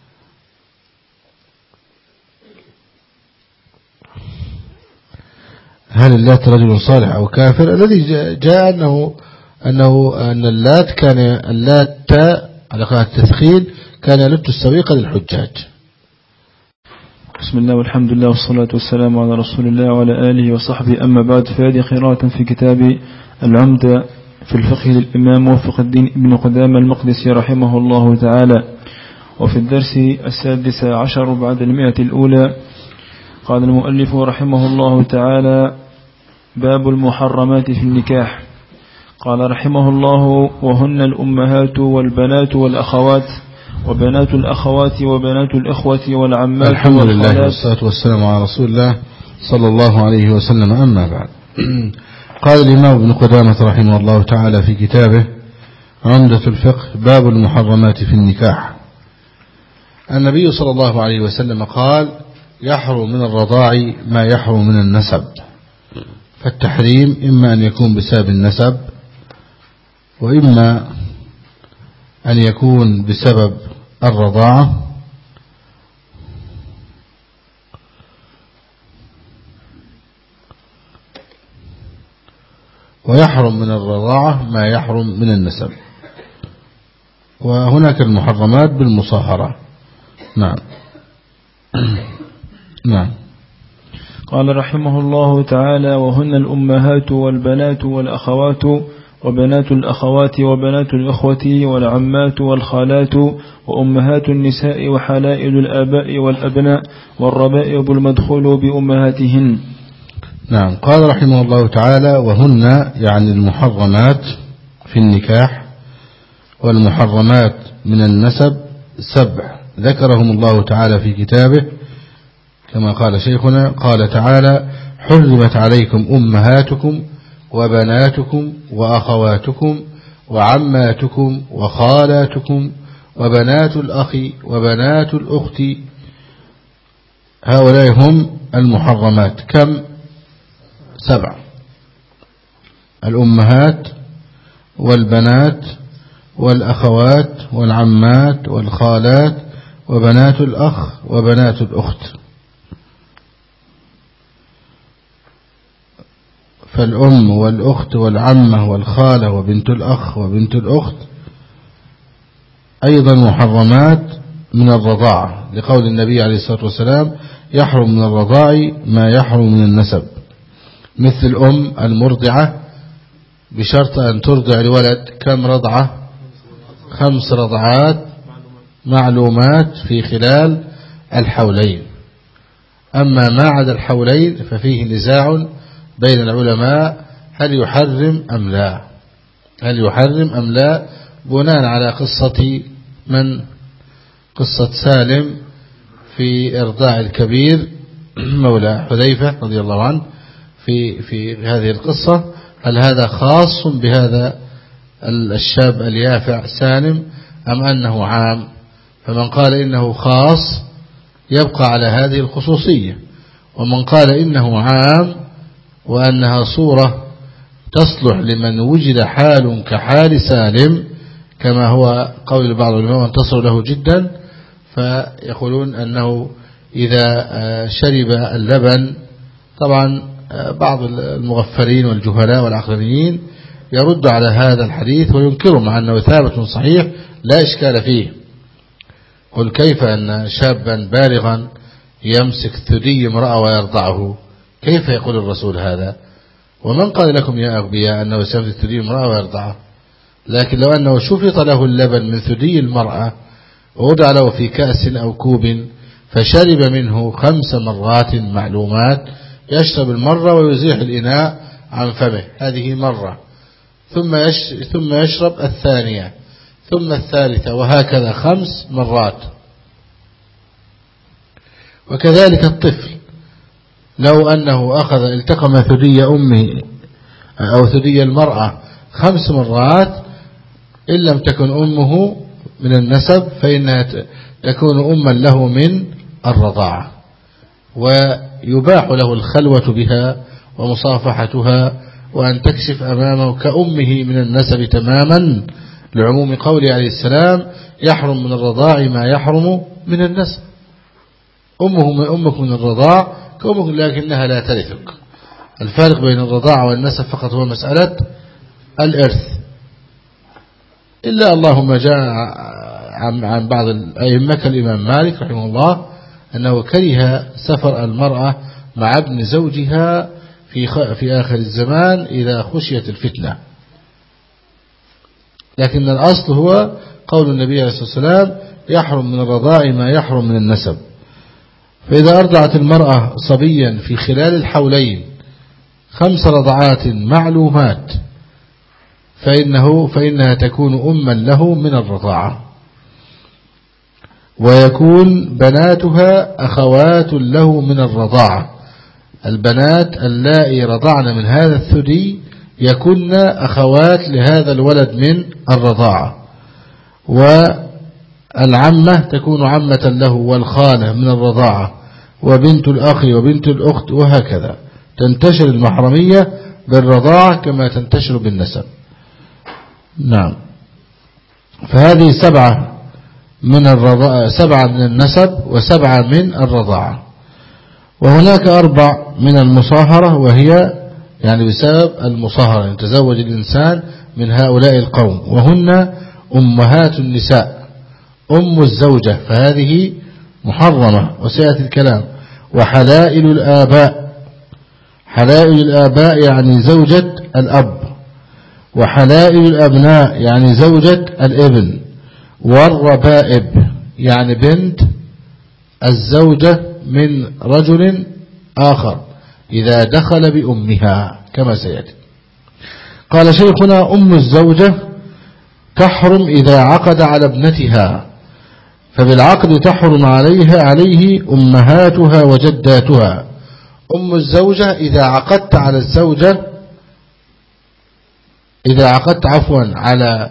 هل اللات رجل صالح أو كافر؟ الذي جاء أنه أنه أن اللات كان اللات على قناة التثخين كان يلت السويق للحجاج. بسم الله والحمد لله والصلاة والسلام على رسول الله وعلى آله وصحبه. أما بعد، فهذه قراءة في كتاب العمدة في الفقه للإمام موفق الدين ابن قدامة المقدسي رحمه الله تعالى. وفي الدرس السادس عشر بعد المئة الأولى قال المؤلف رحمه الله تعالى: باب المحرمات في النكاح. قال رحمه الله: وهن الأمهات والبنات والأخوات وبنات الأخوات وبنات الإخوة والعمات. الحمد لله والصلاة والسلام على رسول الله صلى الله عليه وسلم. أما بعد، قال الإمام ابن قدامة رحمه الله تعالى في كتابه عمدة الفقه: باب المحرمات في النكاح. النبي صلى الله عليه وسلم قال: يحرم من الرضاع ما يحرم من النسب. فالتحريم إما أن يكون بسبب النسب، وإما أن يكون بسبب الرضاعة، ويحرم من الرضاعة ما يحرم من النسب. وهناك المحرمات بالمصاهرة. نعم نعم. قال رحمه الله تعالى: وهن الأمهات والبنات والأخوات وبنات الأخوات وبنات الإخوة والعمات والخالات وأمهات النساء وحلائل الآباء والأبناء والربائب المدخول بأمهاتهن. نعم. قال رحمه الله تعالى: وهن يعني المحرمات في النكاح والمحرمات من النسب سبع ذكرهم الله تعالى في كتابه، كما قال شيخنا، قال تعالى: حرمت عليكم أمهاتكم وبناتكم وأخواتكم وعماتكم وخالاتكم وبنات الأخ وبنات الأخت. هؤلاء هم المحرمات. كم؟ سبع: الأمهات والبنات والأخوات والعمات والخالات وبنات الأخ وبنات الأخت. فالأم والأخت والعمة والخالة وبنت الأخ وبنت الأخت أيضا محرمات من الرضاعة، لقول النبي عليه الصلاة والسلام: يحرم من الرضاع ما يحرم من النسب، مثل الأم المرضعة بشرط أن ترضع الولد كم رضعة؟ خمس رضعات معلومات في خلال الحولين. أما ما عدا الحولين ففيه نزاع بين العلماء هل يحرم أم لا، هل يحرم أم لا، بناء على قصة من قصة سالم في إرضاع الكبير مولى حذيفة رضي الله عنه. في في هذه القصة هل هذا خاص بهذا الشاب اليافع سالم أم أنه عام؟ فمن قال إنه خاص يبقى على هذه الخصوصية، ومن قال إنه عام وأنها صورة تصلح لمن وجد حال كحال سالم، كما هو قول بعض العلماء وانتصروا له جدا، فيقولون أنه إذا شرب اللبن، طبعا بعض المغفلين والجهلاء والعقلانيين يرد على هذا الحديث وينكره مع أنه ثابت صحيح لا إشكال فيه. قل كيف أن شابا بالغا يمسك ثدي امرأة ويرضعه؟ كيف يقول الرسول هذا؟ ومن قال لكم يا أغبياء أنه سيمسك ثدي امرأة ويرضعه؟ لكن لو أنه شفط له اللبن من ثدي المرأة ووضع له في كأس أو كوب فشرب منه خمس مرات معلومات، يشرب المرة ويزيح الإناء عن فمه، هذه مرة، ثم ثم يشرب الثانية ثم الثالثة، وهكذا خمس مرات. وكذلك الطفل لو أنه أخذ التقم ثدي أمه أو ثدي المرأة خمس مرات، إن لم تكن أمه من النسب فإنها تكون أما له من الرضاعة، ويباح له الخلوة بها ومصافحتها وأن تكشف أمامه كأمه من النسب تماما، لعموم قوله عليه السلام: يحرم من الرضاع ما يحرم من النسب. أمه من أمك من الرضاع كأمك، لكنها لا ترثك. الفارق بين الرضاعة والنسب فقط هو مسألة الإرث، إلا اللهم جاء عن بعض الأئمة كالإمام مالك رحمه الله أنه كره سفر المرأة مع ابن زوجها في في آخر الزمان إذا خشيت الفتنة، لكن الأصل هو قول النبي عليه الصلاة والسلام: يحرم من الرضاع ما يحرم من النسب. فإذا أرضعت المرأة صبيا في خلال الحولين خمس رضعات معلومات فإنه فإنها تكون أما له من الرضاعة، ويكون بناتها أخوات له من الرضاعة. البنات اللائي رضعن من هذا الثدي يكون أخوات لهذا الولد من الرضاعة، والعمة تكون عمة له، والخالة من الرضاعة، وبنت الأخ وبنت الأخت، وهكذا تنتشر المحرمية بالرضاعة كما تنتشر بالنسب. نعم. فهذه سبعة من الرضاعة، سبعة من النسب وسبعة من الرضاعة. وهناك أربع من المصاهرة، وهي يعني بسبب المصاهرة يتزوج الإنسان من هؤلاء القوم، وهن أمهات النساء، أم الزوجة فهذه محرمة وسيأتي الكلام، وحلائل الآباء، حلائل الآباء يعني زوجة الأب، وحلائل الأبناء يعني زوجة الابن، والربائب يعني بنت الزوجة من رجل آخر، إذا دخل بأمها كما سيأتي. قال شيخنا أم الزوجة تحرم إذا عقد على ابنتها، فبالعقد تحرم عليها عليه أمهاتها وجداتها. أم الزوجة إذا عقدت على الزوجة إذا عقدت عفوا على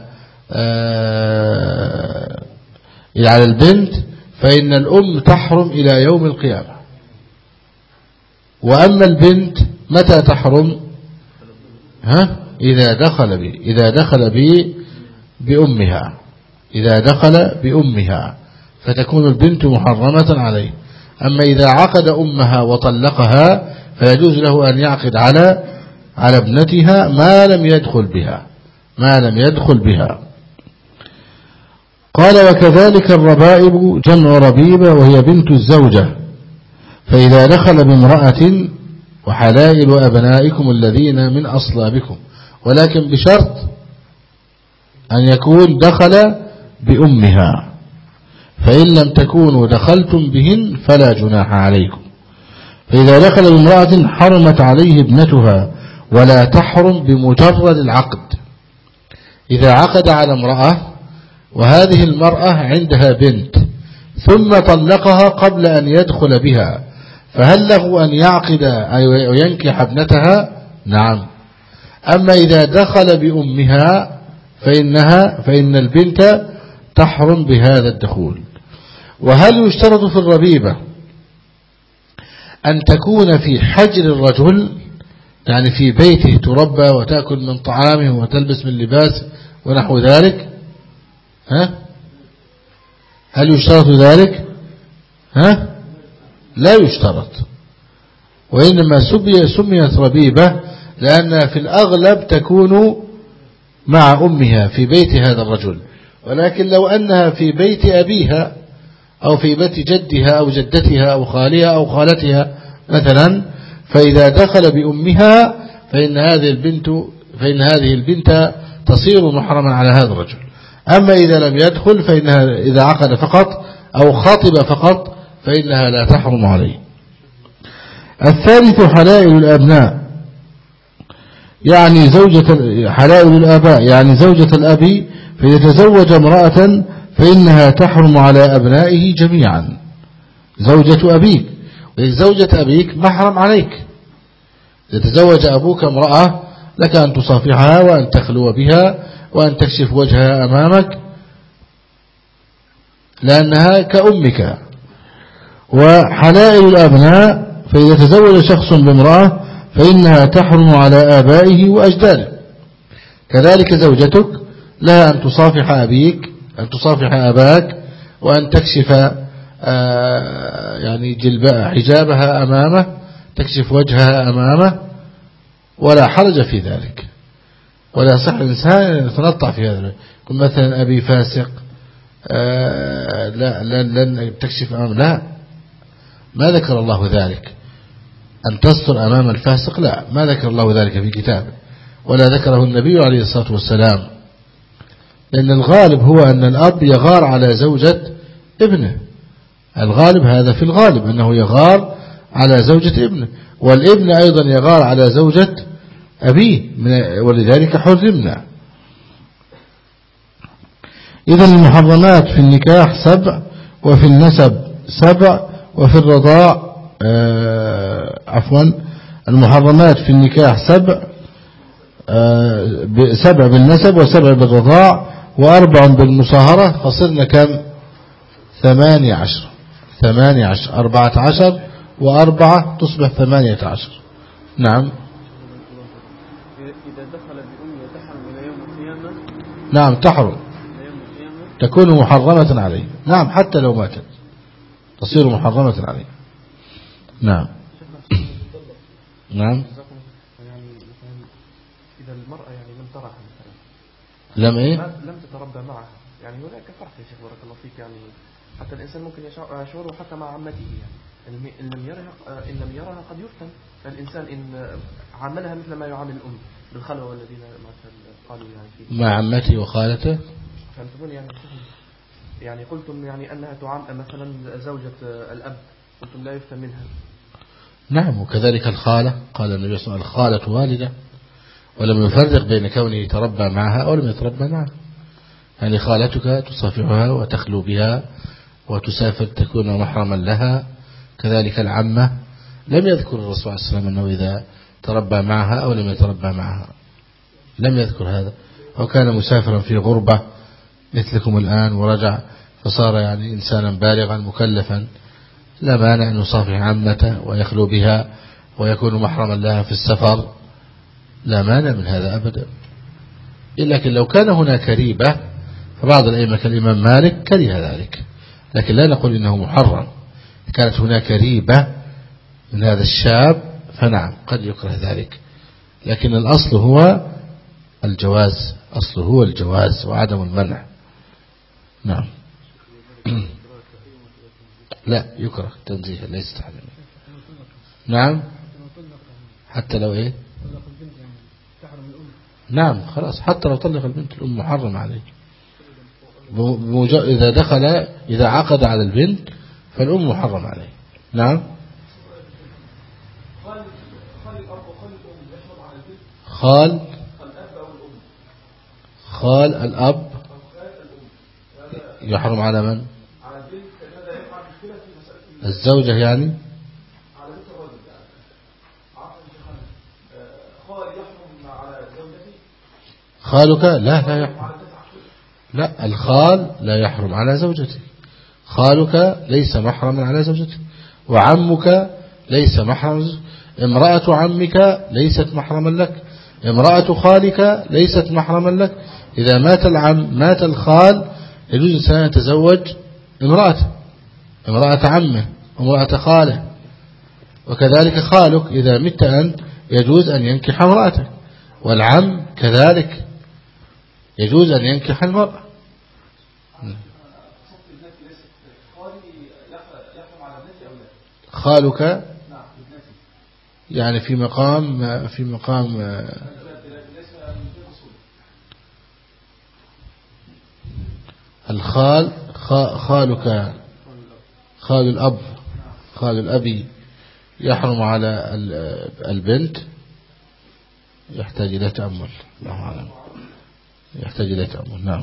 آه على البنت فإن الأم تحرم إلى يوم القيامة. وأما البنت متى تحرم؟ ها إذا دخل بي إذا دخل بي بأمها إذا دخل بأمها فتكون البنت محرمة عليه. أما إذا عقد أمها وطلقها فيجوز له أن يعقد على على ابنتها ما لم يدخل بها ما لم يدخل بها. قال وكذلك الربائب جمع ربيبة وهي بنت الزوجة، فإذا دخل بامرأة وحلائل أبنائكم الذين من أصلابكم، ولكن بشرط أن يكون دخل بأمها، فإن لم تكونوا دخلتم بهن فلا جناح عليكم. فإذا دخل بامرأة حرمت عليه ابنتها ولا تحرم بمجرد العقد. إذا عقد على امرأة وهذه المرأة عندها بنت ثم طلقها قبل أن يدخل بها، فهل له أن يعقد أو ينكح ابنتها؟ نعم. أما إذا دخل بأمها فإنها فإن البنت تحرم بهذا الدخول. وهل يشترط في الربيبة أن تكون في حجر الرجل، يعني في بيته تربى وتأكل من طعامه وتلبس من لباسه ونحو ذلك؟ ها؟ هل يشترط ذلك؟ ها؟ لا يشترط. وإنما سميت ربيبة لأنها في الأغلب تكون مع أمها في بيت هذا الرجل، ولكن لو أنها في بيت أبيها أو في بيت جدها أو جدتها أو خالها أو خالتها مثلا، فإذا دخل بأمها فإن هذه البنت فإن هذه البنت تصير محرما على هذا الرجل. أما إذا لم يدخل فإنها إذا عقد فقط أو خاطب فقط فإنها لا تحرم عليه. الثالث حلائل الأبناء، يعني زوجة حلائل الآباء يعني زوجة الأب، فإذا تزوج امرأة فإنها تحرم على أبنائه جميعا. زوجة أبيك زوجة أبيك محرم عليك. إذا تزوج أبوك امرأة لك أن تصافحها وأن تخلو بها وأن تكشف وجهها أمامك لأنها كأمك. وحلائل الأبناء فإذا تزوج شخص بامرأة فإنها تحرم على آبائه وأجداده. كذلك زوجتك لها أن تصافح أبيك أن تصافح أباك وأن تكشف آه يعني جلباء حجابها أمامه، تكشف وجهها أمامه، ولا حرج في ذلك. ولا صح الإنسان يتنطع في هذا. يقول مثلا أبي فاسق آه لا لن تكشف أمام، لا، ما ذكر الله ذلك. أن تستر أمام الفاسق، لا، ما ذكر الله ذلك في كتابه ولا ذكره النبي عليه الصلاة والسلام. لأن الغالب هو أن الأب يغار على زوجة ابنه، الغالب هذا في الغالب أنه يغار على زوجة ابنه، والابن أيضا يغار على زوجة أبيه، ولذلك حرمنا. إذن المحرمات في النكاح سبع، وفي النسب سبع، وفي الرضاع آه عفوا المحرمات في النكاح سبع، آه سبع بالنسب وسبع بالرضاع وأربع بالمصاهرة، فصرنا كم؟ ثمانية عشر ثمانية عشر أربعة عشر وأربعة تصبح ثمانية عشر. نعم. إذا دخل بأمه تحرم إلى يوم القيامة. نعم تحرم، تكون محرمة عليه. نعم حتى لو ماتت تصير محرمة عليه. نعم. نعم. يعني إذا المرأة يعني لم ترها مثلا لم إيه؟ لم تتربى معها، يعني هناك فرق يا شيخ بارك الله فيك. يعني حتى الإنسان ممكن يشعره حتى مع عمته، يعني إن لم يرها إن لم يرها قد يفتن. فالإنسان إن عاملها مثل ما يعامل الأم بالخلوة والذين مثلا قالوا يعني فيه مع عمته وخالته. فهمتون يعني يعني قلتم يعني أنها تعامل مثلا زوجة الأب، قلتم لا يفتن منها. نعم. وكذلك الخالة، قال النبي صلى الله عليه وسلم الخالة والدة، ولم يفرق بين كونه يتربى معها أو لم يتربى معها. يعني خالتك تصافحها وتخلو بها وتسافر تكون محرما لها. كذلك العمة، لم يذكر الرسول صلى الله عليه وسلم أنه إذا تربى معها أو لم يتربى معها، لم يذكر هذا. أو كان مسافرا في غربة مثلكم الآن ورجع فصار يعني إنسانا بالغا مكلفا، لا مانع أن يصافح عمته ويخلو بها ويكون محرما لها في السفر، لا مانع من هذا أبدا. لكن لو كان هناك ريبة فبعض الأئمة كالإمام مالك كره ذلك، لكن لا نقول إنه محرم. كانت هناك ريبة من هذا الشاب فنعم قد يكره ذلك، لكن الأصل هو الجواز، أصله هو الجواز وعدم المنع. نعم. لا يكره تنزيه ليس تحريما. نعم. حتى لو ايه؟ نعم خلاص، حتى لو طلق البنت الأم محرم عليه. إذا دخل إذا عقد على البنت فالأم محرم عليه. نعم. خال خال الأب يحرم على من؟ الزوجة يعني. خالك لا لا يحرم، لا الخال لا يحرم على زوجته. خالك ليس محرما على زوجته، وعمك ليس محرم. امرأة عمك ليست محرما لك، امرأة خالك ليست محرما لك. إذا مات العم مات الخال يجوز الإنسان يتزوج امرأته، امرأة عمه وامرأة خاله. وكذلك خالك إذا مت أنت يجوز أن ينكح امرأتك، والعم كذلك يجوز أن ينكح المرأة. خالك يعني في مقام في مقام الخال. خالك خال الأب، خال الأبي يحرم على البنت، يحتاج إلى تأمل. الله أعلم، يحتاج إلى تأمل. نعم.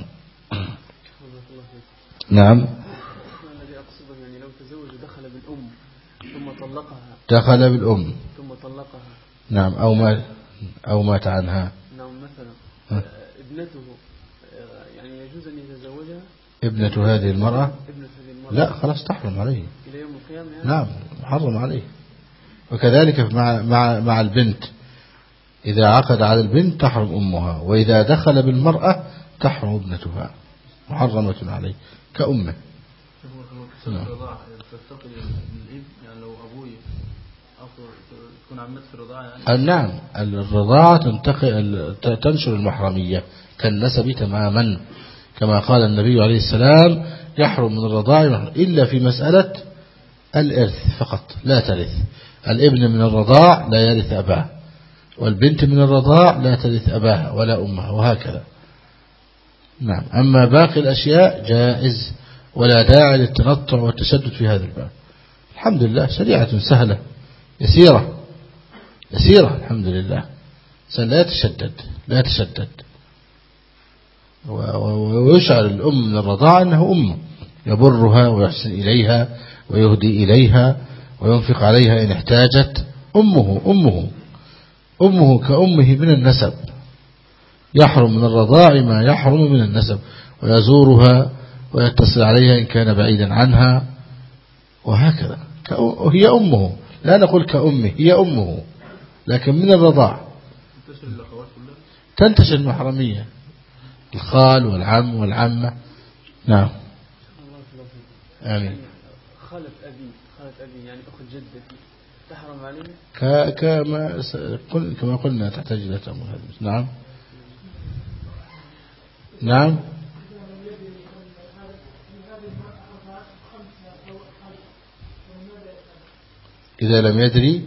نعم. الذي أقصده يعني لو تزوج دخل بالأم ثم طلقها، دخل بالأم ثم طلقها. نعم. أو ما أو مات عنها. نعم. مثلا ابنته يعني يجوز أن يتزوجها. ابنة هذه المرأة. ابنة هذه المرأة لا خلاص تحرم عليه إلى يوم القيامة يعني. نعم محرم عليه. وكذلك مع مع مع البنت، إذا عقد على البنت تحرم أمها، وإذا دخل بالمرأة تحرم ابنتها، محرمة عليه كأمه. الرضاعة تستقل الابن، يعني لو أبوي تكون عمت في الرضاعة يعني. نعم الرضاعة تنتقل تنشر المحرمية كالنسب تماما، كما قال النبي عليه السلام يحرم من الرضاعة إلا في مسألة الإرث فقط، لا ترث. الابن من الرضاع لا يرث أباه، والبنت من الرضاع لا ترث أباها ولا أمها، وهكذا. نعم. أما باقي الأشياء جائز، ولا داعي للتنطع والتشدد في هذا الباب. الحمد لله شريعة سهلة يسيرة يسيرة الحمد لله. لا يتشدد لا يتشدد ويشعر الأم من الرضاعة أنه أم، يبرها ويحسن إليها ويهدي إليها وينفق عليها إن احتاجت. أمه أمه أمه كأمه من النسب، يحرم من الرضاع ما يحرم من النسب، ويزورها ويتصل عليها إن كان بعيدا عنها، وهكذا. هي أمه، لا نقول كأمه، هي أمه لكن من الرضاع. تنتشر المحرمية، الخال والعم والعمة. نعم. آمين. خالة أبي خالة أبي يعني أخت جدتي تحرم ك... عليه كما قل... كما قلنا تحتاج إلى تأمل. نعم. نعم. إذا لم يدري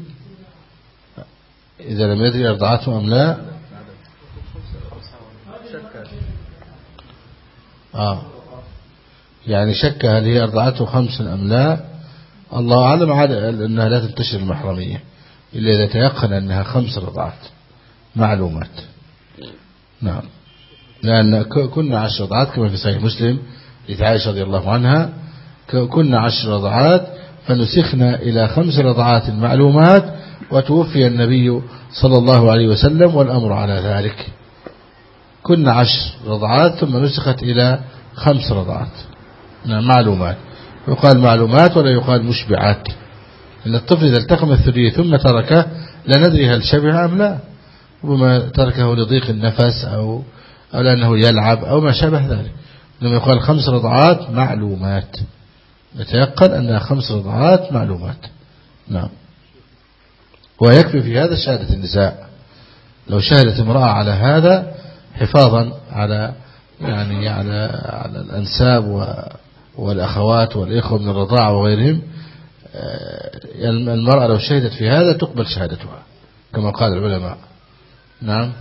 إذا لم يدري أرضعته أم لا. آه يعني شك هل هي أرضعته خمسا أم لا. الله أعلم، عاد أنها لا تنتشر المحرمية، إلا إذا تيقن أنها خمس رضعات معلومات. نعم، لأن كنا عشر رضعات كما في صحيح مسلم لعائشة رضي الله عنها، كنا عشر رضعات فنسخنا إلى خمس رضعات معلومات وتوفي النبي صلى الله عليه وسلم والأمر على ذلك. كنا عشر رضعات ثم نسخت إلى خمس رضعات. نعم، معلومات. يقال معلومات ولا يقال مشبعات، لأن الطفل إذا التقم الثدي ثم تركه لا ندري هل شبع أم لا، ربما تركه لضيق النفس أو أو لأنه يلعب أو ما شابه ذلك. لما يقال خمس رضعات معلومات نتيقن أنها خمس رضعات معلومات. نعم، ويكفي في هذا شهادة النساء. لو شهدت امرأة على هذا حفاظا على يعني على على الأنساب والأخوات والإخوة من الرضاعة وغيرهم، المرأة لو شهدت في هذا تقبل شهادتها كما قال العلماء. نعم.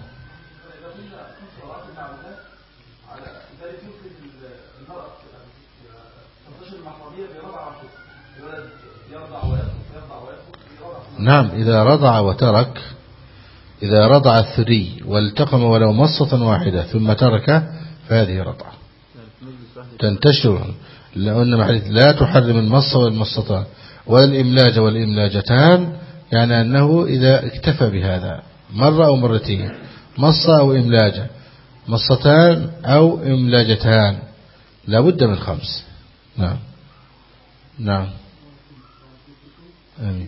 نعم، إذا رضع وترك، إذا رضع الثدي والتقم ولو مصة واحدة ثم ترك فهذه رضعة تنتشر، لأن محدث لا تحرم المصة والمصتان ولا الإملاج والإملاجتان، يعني أنه إذا اكتفى بهذا مرة أو مرتين، مصة أو إملاجة، مصتان أو إملاجتان، لا بد من خمس. نعم. نعم. آمين.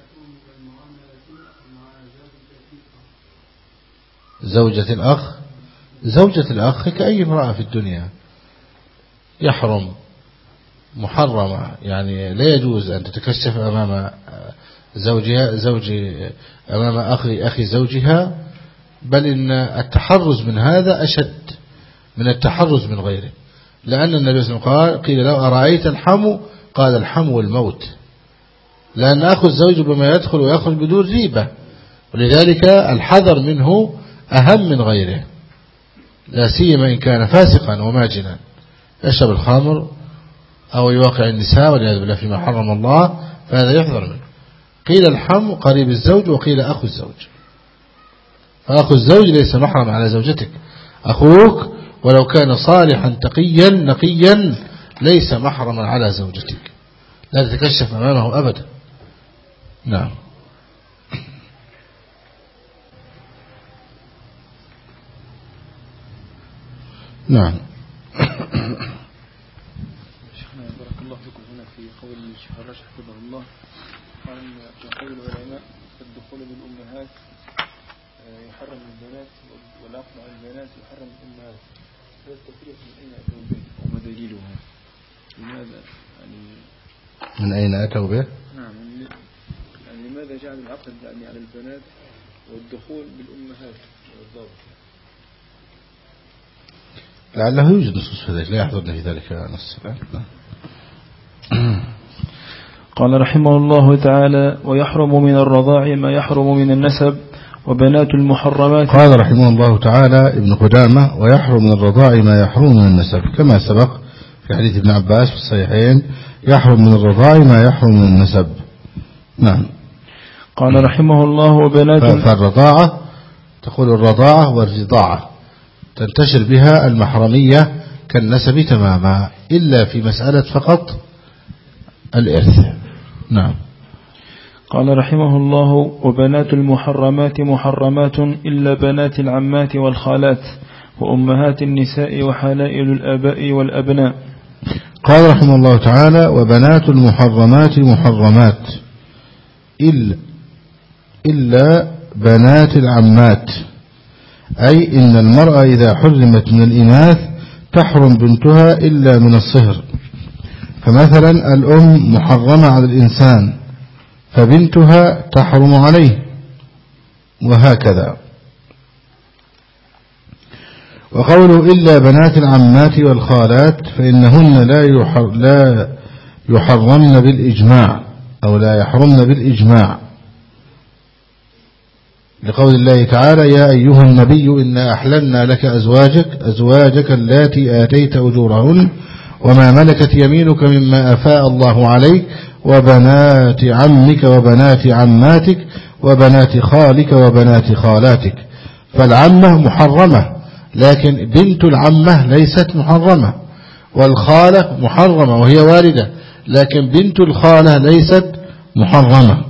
زوجة الأخ، زوجة الأخ كأي امرأة في الدنيا يحرم محرمة، يعني لا يجوز أن تتكشف أمام زوجها زوجي أمام أخي أخي زوجها، بل إن التحرز من هذا أشد من التحرز من غيره، لأن النبي صلى الله عليه وسلم قال قيل لو أرأيت الحمو قال الحمو الموت، لأن أخو الزوج بما يدخل ويخرج بدون ريبة، ولذلك الحذر منه أهم من غيره، لا سيما إن كان فاسقا وماجنا يشرب الخمر أو يواقع النساء والعياذ بالله فيما حرم الله، فهذا يحذر منه. قيل الحم قريب الزوج وقيل أخو الزوج، فأخو الزوج ليس محرم على زوجتك، أخوك ولو كان صالحا تقيا نقيا ليس محرما على زوجتك، لا تتكشف أمامه أبدا. نعم. نعم. شيخنا بارك الله فيكم، هنا في قول الشيخ الراشد حفظه الله قال يقول العلماء الدخول بالأمهات يحرم البنات والعقد على البنات يحرم الأمهات، هذا التفريق من أين أتوا به وما دليلها؟ لماذا يعني من أين أتوا به؟ نعم، يعني لماذا جعل العقد يعني على البنات والدخول بالأمهات والضابط؟ لعله يوجد نصوص في ذلك، لا يحضرنا في ذلك نص. قال رحمه الله تعالى: ويحرم من الرضاع ما يحرم من النسب وبنات المحرمات. قال رحمه الله تعالى ابن قدامة: ويحرم من الرضاع ما يحرم من النسب، كما سبق في حديث ابن عباس في الصحيحين: يحرم من الرضاع ما يحرم من النسب. نعم. قال رحمه الله: وبنات فالرضاعة تقول الرضاعة والرضاعة تنتشر بها المحرمية كالنسب تماما، إلا في مسألة فقط الإرث. نعم. قال رحمه الله: وبنات المحرمات محرمات إلا بنات العمات والخالات وأمهات النساء وحلائل الآباء والأبناء. قال رحمه الله تعالى: وبنات المحرمات محرمات إلا, إلا بنات العمات، أي إن المرأة إذا حرمت من الإناث تحرم بنتها إلا من الصهر، فمثلا الأم محرمة على الإنسان فبنتها تحرم عليه، وهكذا. وقوله إلا بنات العمات والخالات فإنهن لا يحر لا يحرمن بالإجماع أو لا يحرمن بالإجماع، لقول الله تعالى: يا أيها النبي إنا أحللنا لك أزواجك أزواجك اللاتي آتيت أجورهن وما ملكت يمينك مما أفاء الله عليك وبنات عمك وبنات عماتك وبنات خالك وبنات خالاتك. فالعمة محرمة، لكن بنت العمة ليست محرمة، والخالة محرمة وهي والدة، لكن بنت الخالة ليست محرمة.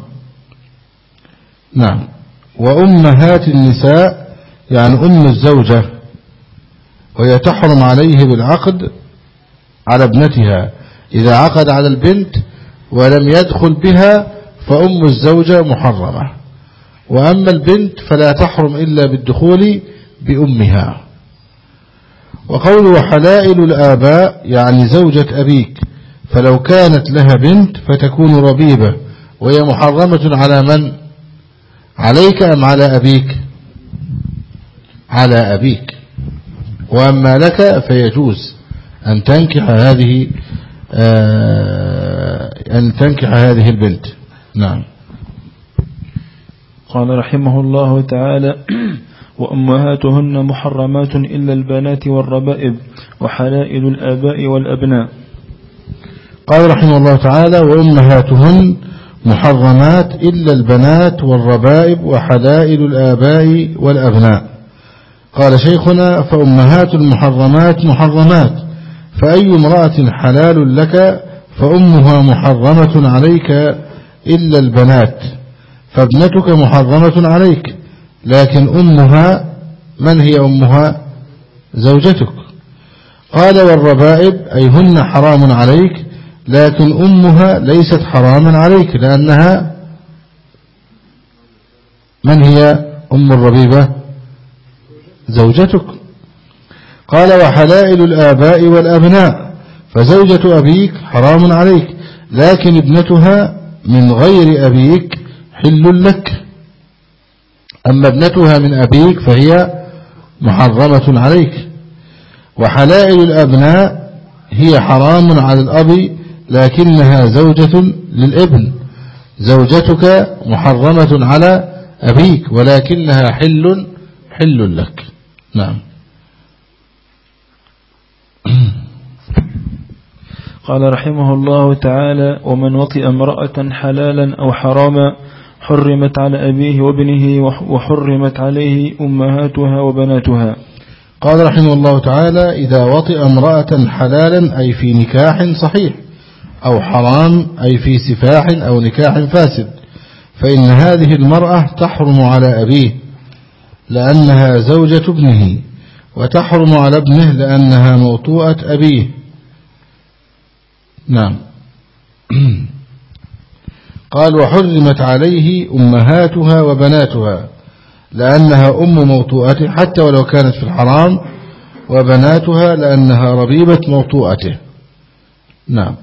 نعم. وأمهات النساء يعني أم الزوجة، وهي تحرم عليه بالعقد على ابنتها. إذا عقد على البنت ولم يدخل بها فأم الزوجة محرمة، وأما البنت فلا تحرم إلا بالدخول بأمها. وقوله حلائل الآباء يعني زوجة أبيك، فلو كانت لها بنت فتكون ربيبة، وهي محرمة على من؟ عليك أم على أبيك؟ على أبيك. وأما لك فيجوز أن تنكح هذه أن تنكح هذه البنت. نعم. قال رحمه الله تعالى: وأمهاتهن محرمات إلا البنات والربائب وحلائل الآباء والأبناء. قال رحمه الله تعالى: وأمهاتهن محرمات إلا البنات والربائب وحلائل الآباء والأبناء. قال شيخنا: فأمهات المحرمات محرمات، فأي امرأة حلال لك فأمها محرمة عليك إلا البنات، فابنتك محرمة عليك، لكن أمها من هي أمها؟ زوجتك. قال: والربائب أي هن حرام عليك، لكن أمها ليست حراما عليك، لأنها من هي أم الربيبة؟ زوجتك. قال: وحلائل الآباء والأبناء، فزوجة أبيك حرام عليك، لكن ابنتها من غير أبيك حل لك، أما ابنتها من أبيك فهي محرمة عليك. وحلائل الأبناء هي حرام على الأب، لكنها زوجة للابن. زوجتك محرمة على أبيك، ولكنها حل حل لك. نعم. قال رحمه الله تعالى: ومن وطئ امرأة حلالا أو حراما حرمت على أبيه وابنه وحرمت عليه أمهاتها وبناتها. قال رحمه الله تعالى: إذا وطئ امرأة حلالا أي في نكاح صحيح، أو حرام أي في سفاح أو نكاح فاسد، فإن هذه المرأة تحرم على أبيه لأنها زوجة ابنه، وتحرم على ابنه لأنها موطوءة أبيه. نعم. قال: وحرمت عليه أمهاتها وبناتها، لأنها أم موطوءته حتى ولو كانت في الحرام، وبناتها لأنها ربيبة موطوءته. نعم.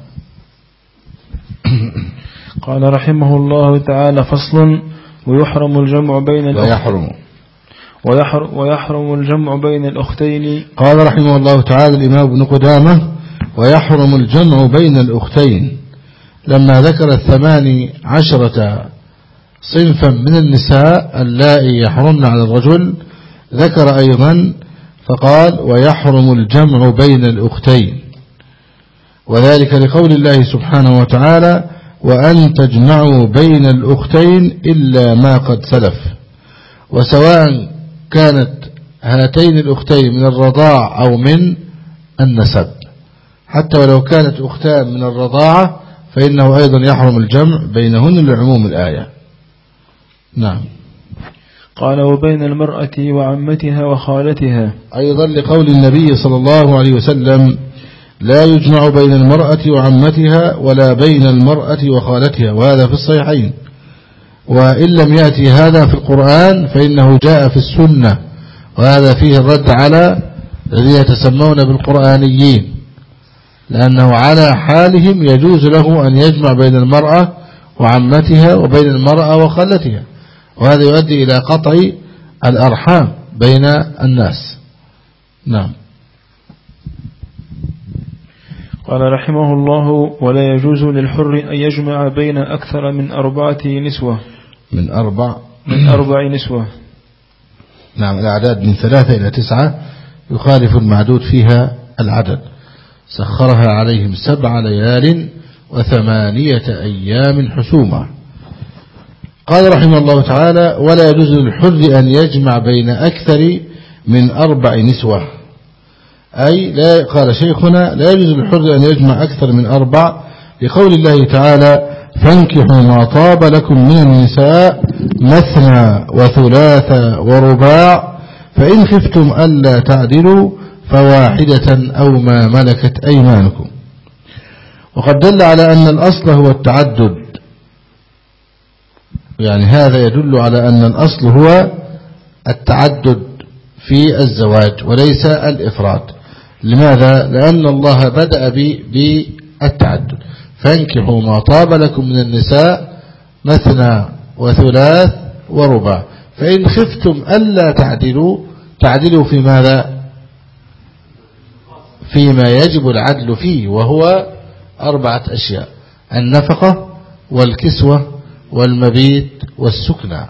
قال رحمه الله تعالى: فصل: ويحرم الجمع بين ويحرم ويحرم, ويحرم الجمع بين الأختين. قال رحمه الله تعالى الإمام ابن قدامة: ويحرم الجمع بين الأختين. لما ذكر الثماني عشرة صنفا من النساء اللائي يحرمن على الرجل، ذكر أيضا فقال: ويحرم الجمع بين الأختين، وذلك لقول الله سبحانه وتعالى: وأن تجمعوا بين الأختين إلا ما قد سلف. وسواء كانت هاتين الأختين من الرضاع أو من النسب، حتى ولو كانت أختان من الرضاعة فإنه أيضا يحرم الجمع بينهن لعموم الآية. نعم. قال: وبين المرأة وعمتها وخالتها، أيضا لقول النبي صلى الله عليه وسلم: لا يجمع بين المرأة وعمتها ولا بين المرأة وخالتها، وهذا في الصحيحين. وإن لم يأتي هذا في القرآن فإنه جاء في السنة، وهذا فيه الرد على الذين يتسمون بالقرآنيين، لأنه على حالهم يجوز له أن يجمع بين المرأة وعمتها وبين المرأة وخالتها، وهذا يؤدي إلى قطع الأرحام بين الناس. نعم. قال رحمه الله: ولا يجوز للحر أن يجمع بين أكثر من أربعة نسوة من أربع من أربع نسوة. نعم. الأعداد من ثلاثة إلى تسعة يخالف المعدود فيها العدد. سخرها عليهم سبع ليال وثمانية أيام حسوما. قال رحمه الله تعالى: ولا يجوز للحر أن يجمع بين أكثر من أربع نسوة. أي لا، قال شيخنا: لا يجوز للحر أن يجمع أكثر من أربع، لقول الله تعالى: فانكحوا ما طاب لكم من النساء مثنى وثلاث ورباع فإن خفتم ألا تعدلوا فواحدة أو ما ملكت أيمانكم. وقد دل على أن الأصل هو التعدد، يعني هذا يدل على أن الأصل هو التعدد في الزواج وليس الإفراد. لماذا؟ لأن الله بدأ بالتعدد: فانكحوا ما طاب لكم من النساء مثنى وثلاث ورباع فإن خفتم ألا تعدلوا. تعدلوا في ماذا؟ فيما يجب العدل فيه، وهو أربعة أشياء: النفقة والكسوة والمبيت والسكنى.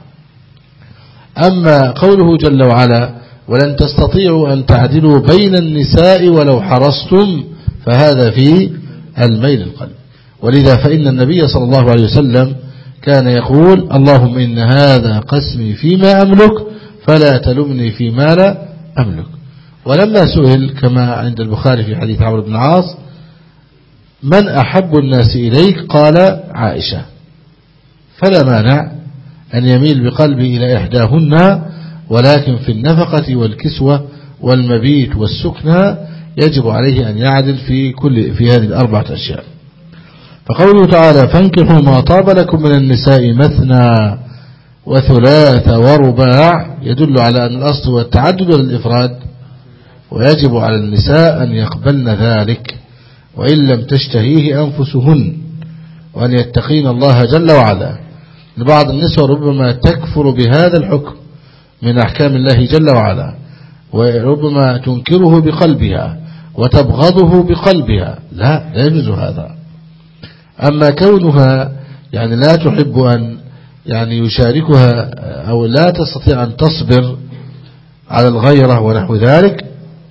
أما قوله جل وعلا: ولن تستطيعوا أن تعدلوا بين النساء ولو حرصتم، فهذا في الميل القلب. ولذا فإن النبي صلى الله عليه وسلم كان يقول: اللهم إن هذا قسمي فيما أملك فلا تلمني فيما لا أملك. ولما سئل كما عند البخاري في حديث عمرو بن العاص: من أحب الناس إليك؟ قال: عائشة. فلا مانع أن يميل بقلبه إلى إحداهن، ولكن في النفقة والكسوة والمبيت والسكنى يجب عليه أن يعدل في كل في هذه الأربعة أشياء. فقوله تعالى: فانكحوا ما طاب لكم من النساء مثنى وثلاث ورباع يدل على أن الأصل هو التعدد والإفراد، ويجب على النساء أن يقبلن ذلك وإن لم تشتهيه أنفسهن، وأن يتقين الله جل وعلا. لبعض النساء ربما تكفر بهذا الحكم من أحكام الله جل وعلا، وربما تنكره بقلبها وتبغضه بقلبها. لا، لا يجوز هذا. أما كونها يعني لا تحب أن يعني يشاركها أو لا تستطيع أن تصبر على الغيرة ونحو ذلك،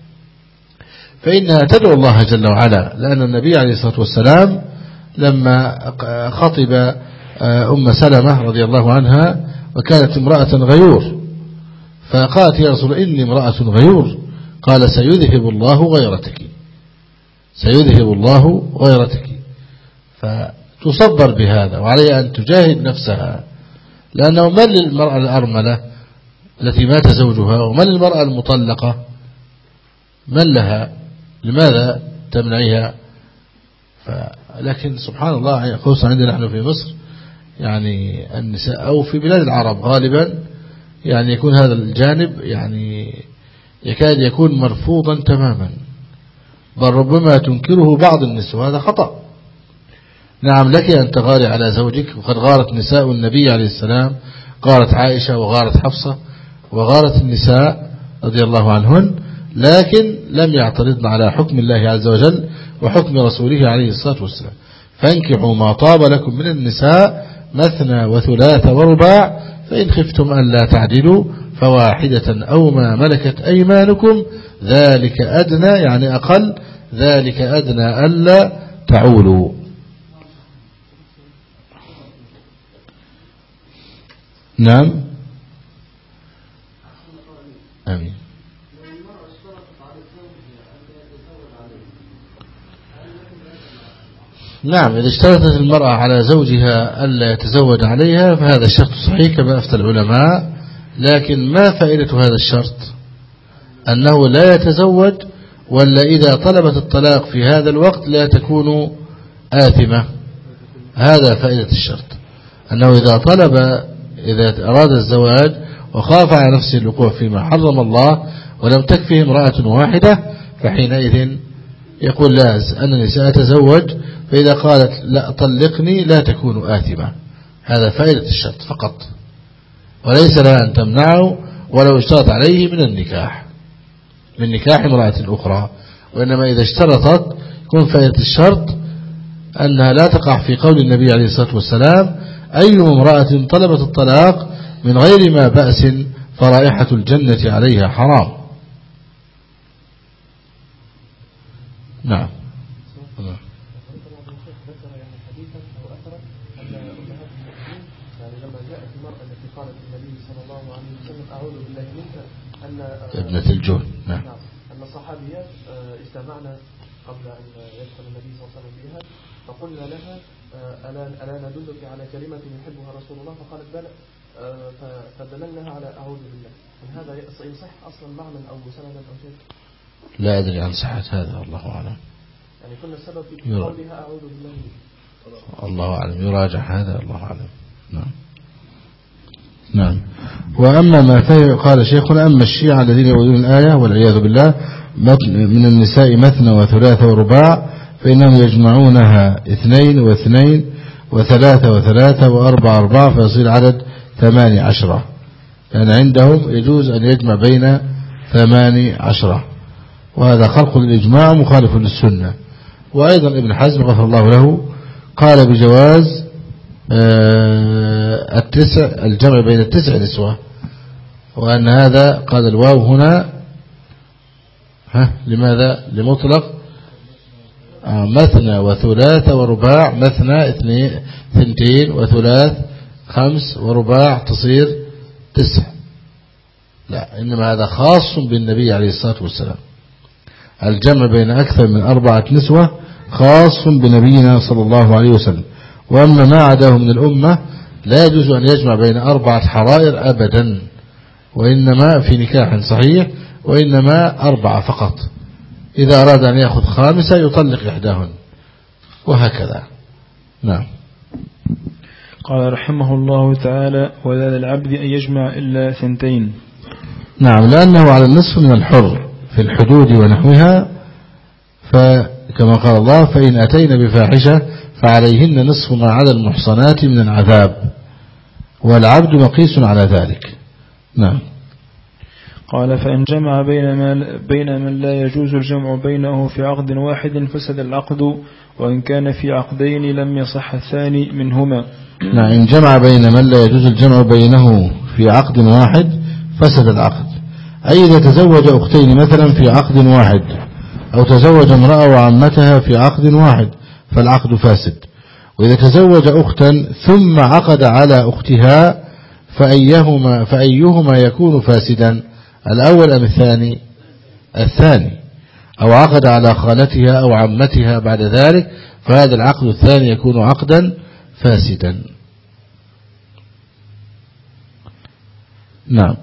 فإنها تدعو الله جل وعلا. لأن النبي عليه الصلاة والسلام لما خطب أم سلمة رضي الله عنها وكانت امرأة غيور، فقالت: يا رسول إني امرأة غيور. قال: سيذهب الله غيرتك، سيذهب الله غيرتك. فتصبر بهذا، وعليها أن تجاهد نفسها، لأنه من للمرأة الأرملة التي مات زوجها ومن للمرأة المطلقة؟ من لها؟ لماذا تمنعيها؟ لكن سبحان الله، خصوصا عندنا نحن في مصر، يعني النساء أو في بلاد العرب غالبا يعني يكون هذا الجانب يعني يكاد يكون مرفوضا تماما، بل ربما تنكره بعض النساء، هذا خطأ. نعم، لك أن تغاري على زوجك، وقد غارت نساء النبي عليه السلام، غارت عائشة وغارت حفصة وغارت النساء رضي الله عنهن، لكن لم يعترضن على حكم الله عز وجل وحكم رسوله عليه الصلاة والسلام. فانكحوا ما طاب لكم من النساء مثنى وثلاث ورباع فإن خفتم أن لا تعدلوا فواحدة أو ما ملكت أيمانكم ذلك أدنى، يعني أقل، ذلك أدنى ألا تعولوا. نعم، آمين. نعم، إذا اشترطت المرأة على زوجها ألا يتزوج عليها فهذا الشرط صحيح كما أفتى العلماء، لكن ما فائدة هذا الشرط؟ أنه لا يتزوج، ولا إذا طلبت الطلاق في هذا الوقت لا تكون آثمة؟ هذا فائدة الشرط، أنه إذا طلب إذا أراد الزواج وخاف على نفسه الوقوع فيما حرم الله ولم تكفه امرأة واحدة فحينئذ يقول: لا، أنني سأتزوج، فإذا قالت لا طلقني لا تكون آثمة. هذا فائدة الشرط فقط، وليس لها أن تمنعه ولو اشترط عليه من النكاح من نكاح امرأة أخرى، وإنما إذا اشترطت يكون فائدة الشرط أنها لا تقع في قول النبي عليه الصلاة والسلام: أي امرأة طلبت الطلاق من غير ما بأس فرائحة الجنة عليها حرام. نعم. ذكر يعني حديثا أو أثرا أن أمهات المؤمنين يعني لما جاءت النبي صلى الله عليه وسلم أعوذ بالله منك أن ابنة الجون. نعم. أن الصحابيات استمعنا قبل أن يدخل النبي صلى الله عليه وسلم بها، فقلنا لها ألا ألا ندلك على كلمة يحبها رسول الله؟ فقالت بلى، فدللناها على أعوذ بالله. هذا يصح أصلا معنى أو سندا أو شيء؟ لا أدري عن صحة هذا، الله أعلم. يعني كنا السبب في قولها أعوذ بالله. الله أعلم، يراجع هذا، الله أعلم. نعم. نعم. وأما ما فيه قال شيخنا: أما الشيعة الذين يؤولون الآية والعياذ بالله من النساء مثنى وثلاثة ورباع، فإنهم يجمعونها اثنين واثنين وثلاثة وثلاثة وأربعة أربعة، فيصير عدد ثماني عشرة. يعني عندهم يجوز أن يجمع بين ثماني عشرة، وهذا خلق للإجماع مخالف للسنة. وأيضا ابن حزم غفر الله له قال بجواز التسع الجمع بين التسع نسوة، وأن هذا قال الواو هنا ها لماذا؟ لمطلق مثنى وثلاثة ورباع. مثنى اثنين ثنتين وثلاث خمس ورباع تصير تسع. لا، إنما هذا خاص بالنبي عليه الصلاة والسلام. الجمع بين أكثر من أربعة نسوة خاص بنبينا صلى الله عليه وسلم. وأما ما عداه من الأمة لا يجوز أن يجمع بين أربعة حرائر أبدا، وإنما في نكاح صحيح، وإنما أربعة فقط. إذا أراد أن يأخذ خامسة يطلق إحداهن، وهكذا. نعم. قال رحمه الله تعالى: ولا للعبد أن يجمع إلا ثنتين. نعم، لأنه على النصف من الحر في الحدود ونحوها، فكما قال الله: فإن أتينا بفاحشة فعليهن نصف ما على المحصنات من العذاب، والعبد مقيس على ذلك. نعم. قال: فإن جمع بين, ما بين من لا يجوز الجمع بينه في عقد واحد فسد العقد، وإن كان في عقدين لم يصح الثاني منهما. نعم، إن جمع بين من لا يجوز الجمع بينه في عقد واحد فسد العقد. أي إذا تزوج أختين مثلا في عقد واحد، أو تزوج امرأة وعمتها في عقد واحد، فالعقد فاسد. وإذا تزوج أختا ثم عقد على أختها فأيهما, فأيهما يكون فاسدا، الأول أم الثاني؟ الثاني. أو عقد على خالتها أو عمتها بعد ذلك، فهذا العقد الثاني يكون عقدا فاسدا. نعم.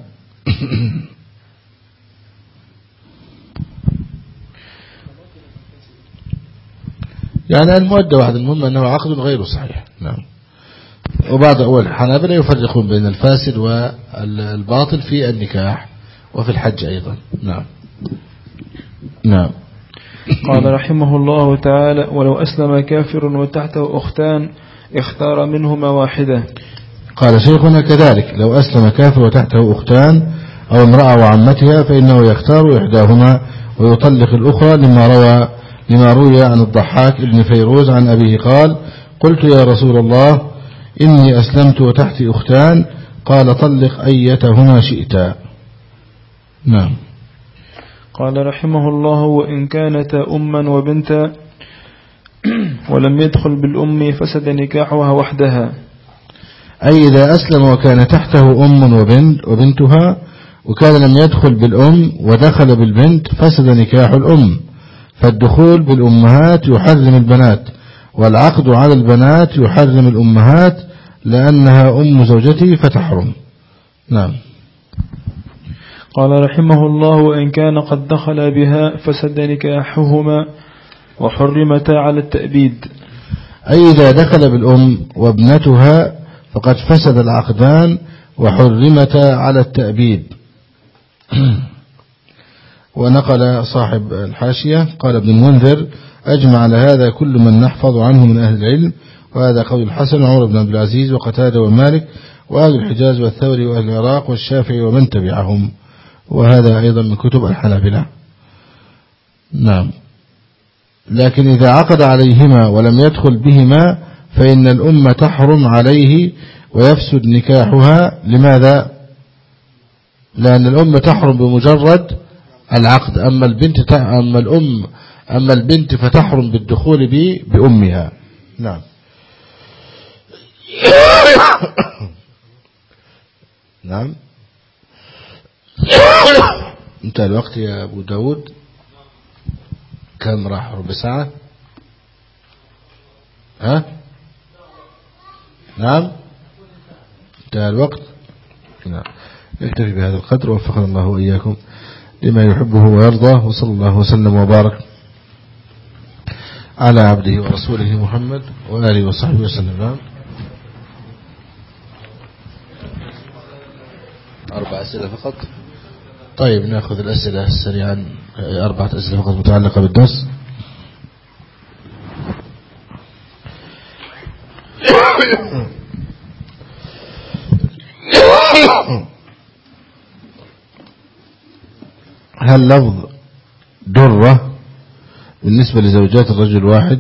يعني المؤدى واحد، المهم أنه عقد غير صحيح. نعم. وبعض أول الحنابلة يفرقون بين الفاسد والباطل في النكاح وفي الحج أيضا. نعم. نعم. قال رحمه الله تعالى: ولو أسلم كافر وتحته أختان اختار منهما واحدة. قال شيخنا: كذلك لو أسلم كافر وتحته أختان أو امرأة وعمتها فإنه يختار إحداهما ويطلق الأخرى، لما روى لما روي عن الضحاك ابن فيروز عن أبيه قال: قلت يا رسول الله إني أسلمت وتحتي أختان، قال: طلق أيتهما شئتا. نعم. قال رحمه الله: وإن كانتا أما وبنتا ولم يدخل بالأم فسد نكاحها وحدها. أي إذا أسلم وكان تحته أم وبنت وبنتها، وكان لم يدخل بالأم ودخل بالبنت، فسد نكاح الأم. فالدخول بالأمهات يحرم البنات، والعقد على البنات يحرم الأمهات، لأنها أم زوجته فتحرم. نعم. قال رحمه الله: وإن كان قد دخل بها فسد نكاحهما وحرمتا على التأبيد. أي إذا دخل بالأم وابنتها فقد فسد العقدان وحرمتا على التأبيد. ونقل صاحب الحاشية قال ابن المنذر: أجمع على هذا كل من نحفظ عنه من أهل العلم، وهذا قول الحسن وعمر بن عبد العزيز وقتادة ومالك وأهل الحجاز والثوري وأهل العراق والشافعي ومن تبعهم، وهذا أيضا من كتب الحنابلة. نعم. لكن إذا عقد عليهما ولم يدخل بهما فإن الأم تحرم عليه ويفسد نكاحها. لماذا؟ لأن الأم تحرم بمجرد العقد، أما البنت أما الأم أما البنت فتحرم بالدخول بأمها. نعم. نعم. انتهى الوقت يا أبو داود. كم راح؟ ربع ساعة. ها نعم انتهى الوقت. نعم. نكتفي بهذا القدر ووفقنا الله وإياكم لما يحبه ويرضاه، وصلى الله وسلم وبارك على عبده ورسوله محمد وآله وصحبه وسلم. نعم. أربع أسئلة فقط. طيب نأخذ الأسئلة سريعا، أربعة أسئلة فقط متعلقة بالدرس. هل لفظ درة بالنسبة لزوجات الرجل واحد؟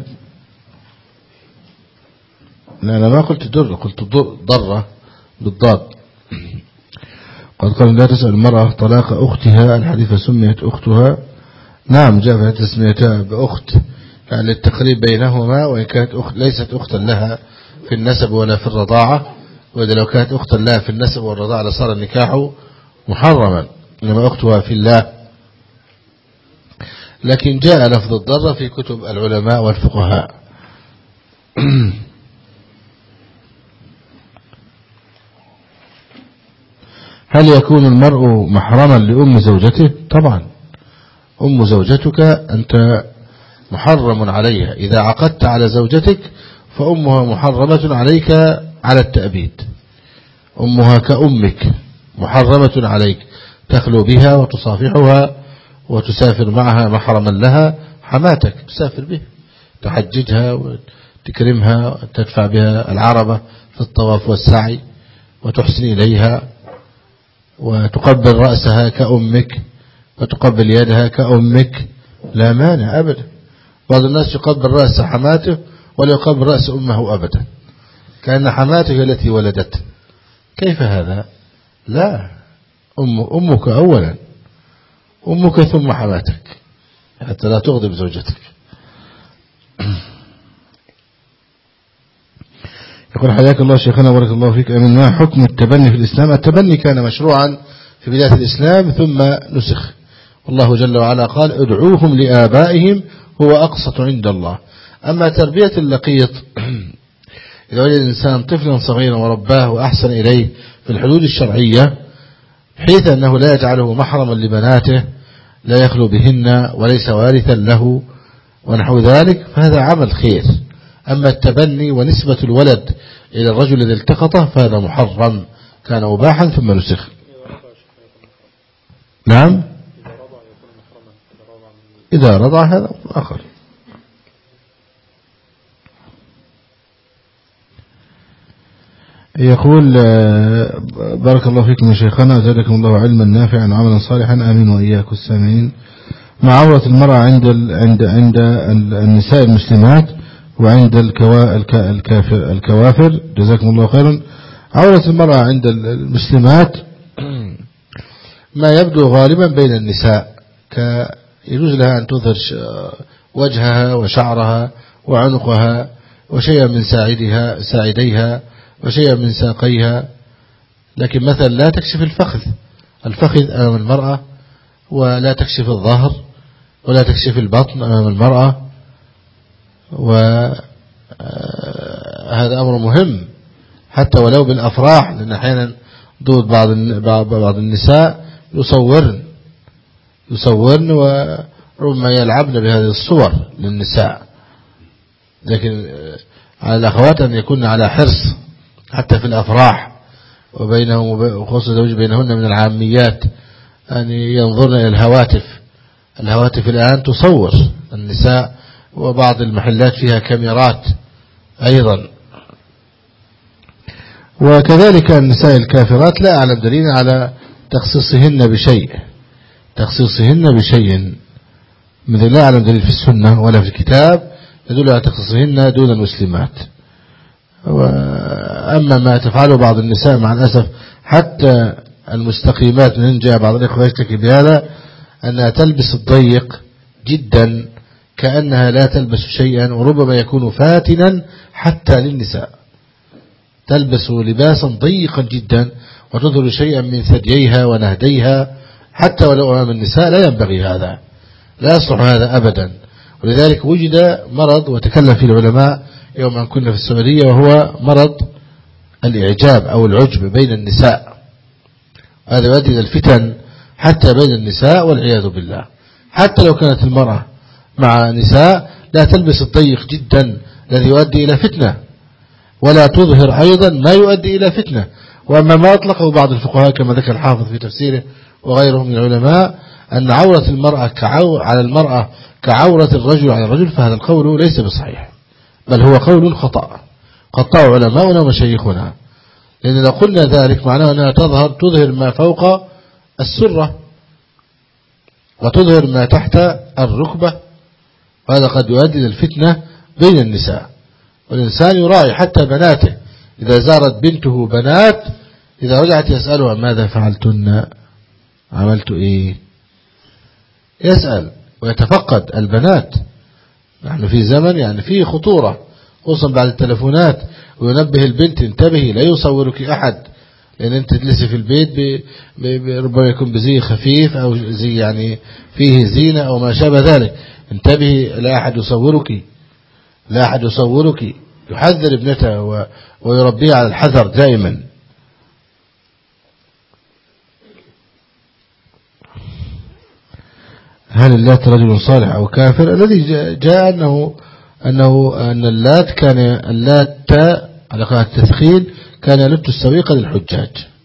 لا أنا ما قلت درة، قلت ضرة بالضاد. قد قال لا تسأل المرأة طلاق أختها، الحديث سميت أختها. نعم جاء في تسميتها بأخت يعني التقريب بينهما، وإن كانت أخت ليست أختا لها في النسب ولا في الرضاعة، وإذا لو كانت أختا لها في النسب والرضاعة لصار النكاح محرما، إنما أختها في الله. لكن جاء لفظ الضرة في كتب العلماء والفقهاء. هل يكون المرء محرما لأم زوجته؟ طبعا أم زوجتك أنت محرم عليها، إذا عقدت على زوجتك فأمها محرمة عليك على التأبيد. أمها كأمك محرمة عليك، تخلو بها وتصافحها وتسافر معها محرما لها. حماتك تسافر بها، تحججها وتكرمها وتدفع بها العربة في الطواف والسعي وتحسن إليها وتقبل رأسها كأمك وتقبل يدها كأمك، لا مانع أبدا. بعض الناس يقبل رأس حماته ولا يقبل رأس أمه أبدا، كأن حماته التي ولدته. كيف هذا؟ لا، أم أمك أولا، أمك ثم حماتك، حتى لا تغضب زوجتك. يقول حياك الله شيخنا بارك الله فيك، أمين، ما حكم التبني في الإسلام؟ التبني كان مشروعا في بداية الإسلام ثم نسخ، والله جل وعلا قال ادعوهم لآبائهم هو أقسط عند الله. أما تربية اللقيط إذا وجد الإنسان طفلا صغيرا ورباه وأحسن إليه في الحدود الشرعية بحيث أنه لا يجعله محرما لبناته، لا يخلو بهن وليس وارثا له ونحو ذلك، فهذا عمل خير. أما التبني ونسبة الولد إلى الرجل الذي التقطه فهذا محرم، كان مباحا ثم نسخ. نعم إذا رضع هذا آخر. يقول بارك الله فيكم يا شيخنا، زادكم الله علما نافعا وعملا صالحا، آمين وإياكم السامعين. مع عورة المرأة عند عند عند النساء المسلمات وعند الكوا الكافر الكوافر، جزاكم الله خيرا. عورة المرأة عند المسلمات ما يبدو غالبا بين النساء، يجوز لها أن تظهر وجهها وشعرها وعنقها وشيئا من ساعدها ساعديها وشيئا من ساقيها، لكن مثلا لا تكشف الفخذ الفخذ أمام المرأة، ولا تكشف الظهر، ولا تكشف البطن أمام المرأة. وهذا أمر مهم حتى ولو بالأفراح، لأن أحيانا دود بعض بعض النساء يصورن يصورن وربما يلعبن بهذه الصور للنساء، لكن على الأخوات أن يكون على حرص حتى في الأفراح وبينهم وخصوصا الزوج بينهن من العاميات أن ينظرن إلى الهواتف. الهواتف الآن تصور النساء، وبعض المحلات فيها كاميرات أيضا. وكذلك النساء الكافرات لا أعلم دليل على تخصيصهن بشيء تخصيصهن بشيء مثل لا أعلم دليل في السنة ولا في الكتاب يدل على تخصيصهن دون المسلمات. وأما ما تفعله بعض النساء مع الأسف حتى المستقيمات، من جاء بعض الإخوة يشتكي بهذا أنها تلبس الضيق جدا كأنها لا تلبس شيئا، وربما يكون فاتنا حتى للنساء. تلبس لباسا ضيقا جدا وتظهر شيئا من ثدييها ونهديها حتى ولو أمام النساء، لا ينبغي هذا، لا يصلح هذا أبدا. ولذلك وجد مرض وتكلم فيه العلماء يوم أن كنا في السعودية، وهو مرض الإعجاب أو العجب بين النساء. هذا يؤدي إلى الفتن حتى بين النساء والعياذ بالله. حتى لو كانت المرأة مع نساء لا تلبس الضيق جدا الذي يؤدي إلى فتنة، ولا تظهر أيضا ما يؤدي إلى فتنة. وأما ما أطلقه بعض الفقهاء كما ذكر الحافظ في تفسيره وغيرهم من العلماء أن عورة المرأة كعو على المرأة كعورة الرجل على الرجل، فهذا القول ليس بصحيح، بل هو قول خطأ قطعه علماؤنا ومشايخنا. لأن لو قلنا ذلك معناه أنها تظهر تظهر ما فوق السرة وتظهر ما تحت الركبة، وهذا قد يؤدي إلى الفتنة بين النساء. والإنسان يراعي حتى بناته، إذا زارت بنته بنات إذا رجعت يسألها ماذا فعلتن، عملت إيه، يسأل ويتفقد البنات. نحن في زمن يعني فيه خطورة، خصوصا بعد التلفونات، وينبه البنت انتبهي لا يصورك أحد، لأن أنت تجلسي في البيت ب... ب... ربما يكون بزي خفيف أو زي يعني فيه زينة أو ما شابه ذلك، انتبهي لا أحد يصورك، لا أحد يصورك. يحذر ابنته و... ويربيه على الحذر دائما. هل اللات رجل صالح أو كافر؟ الذي جاء أنه أنه أن اللات كان اللات على قاعدة التثخين كان يلت السويق للحجاج.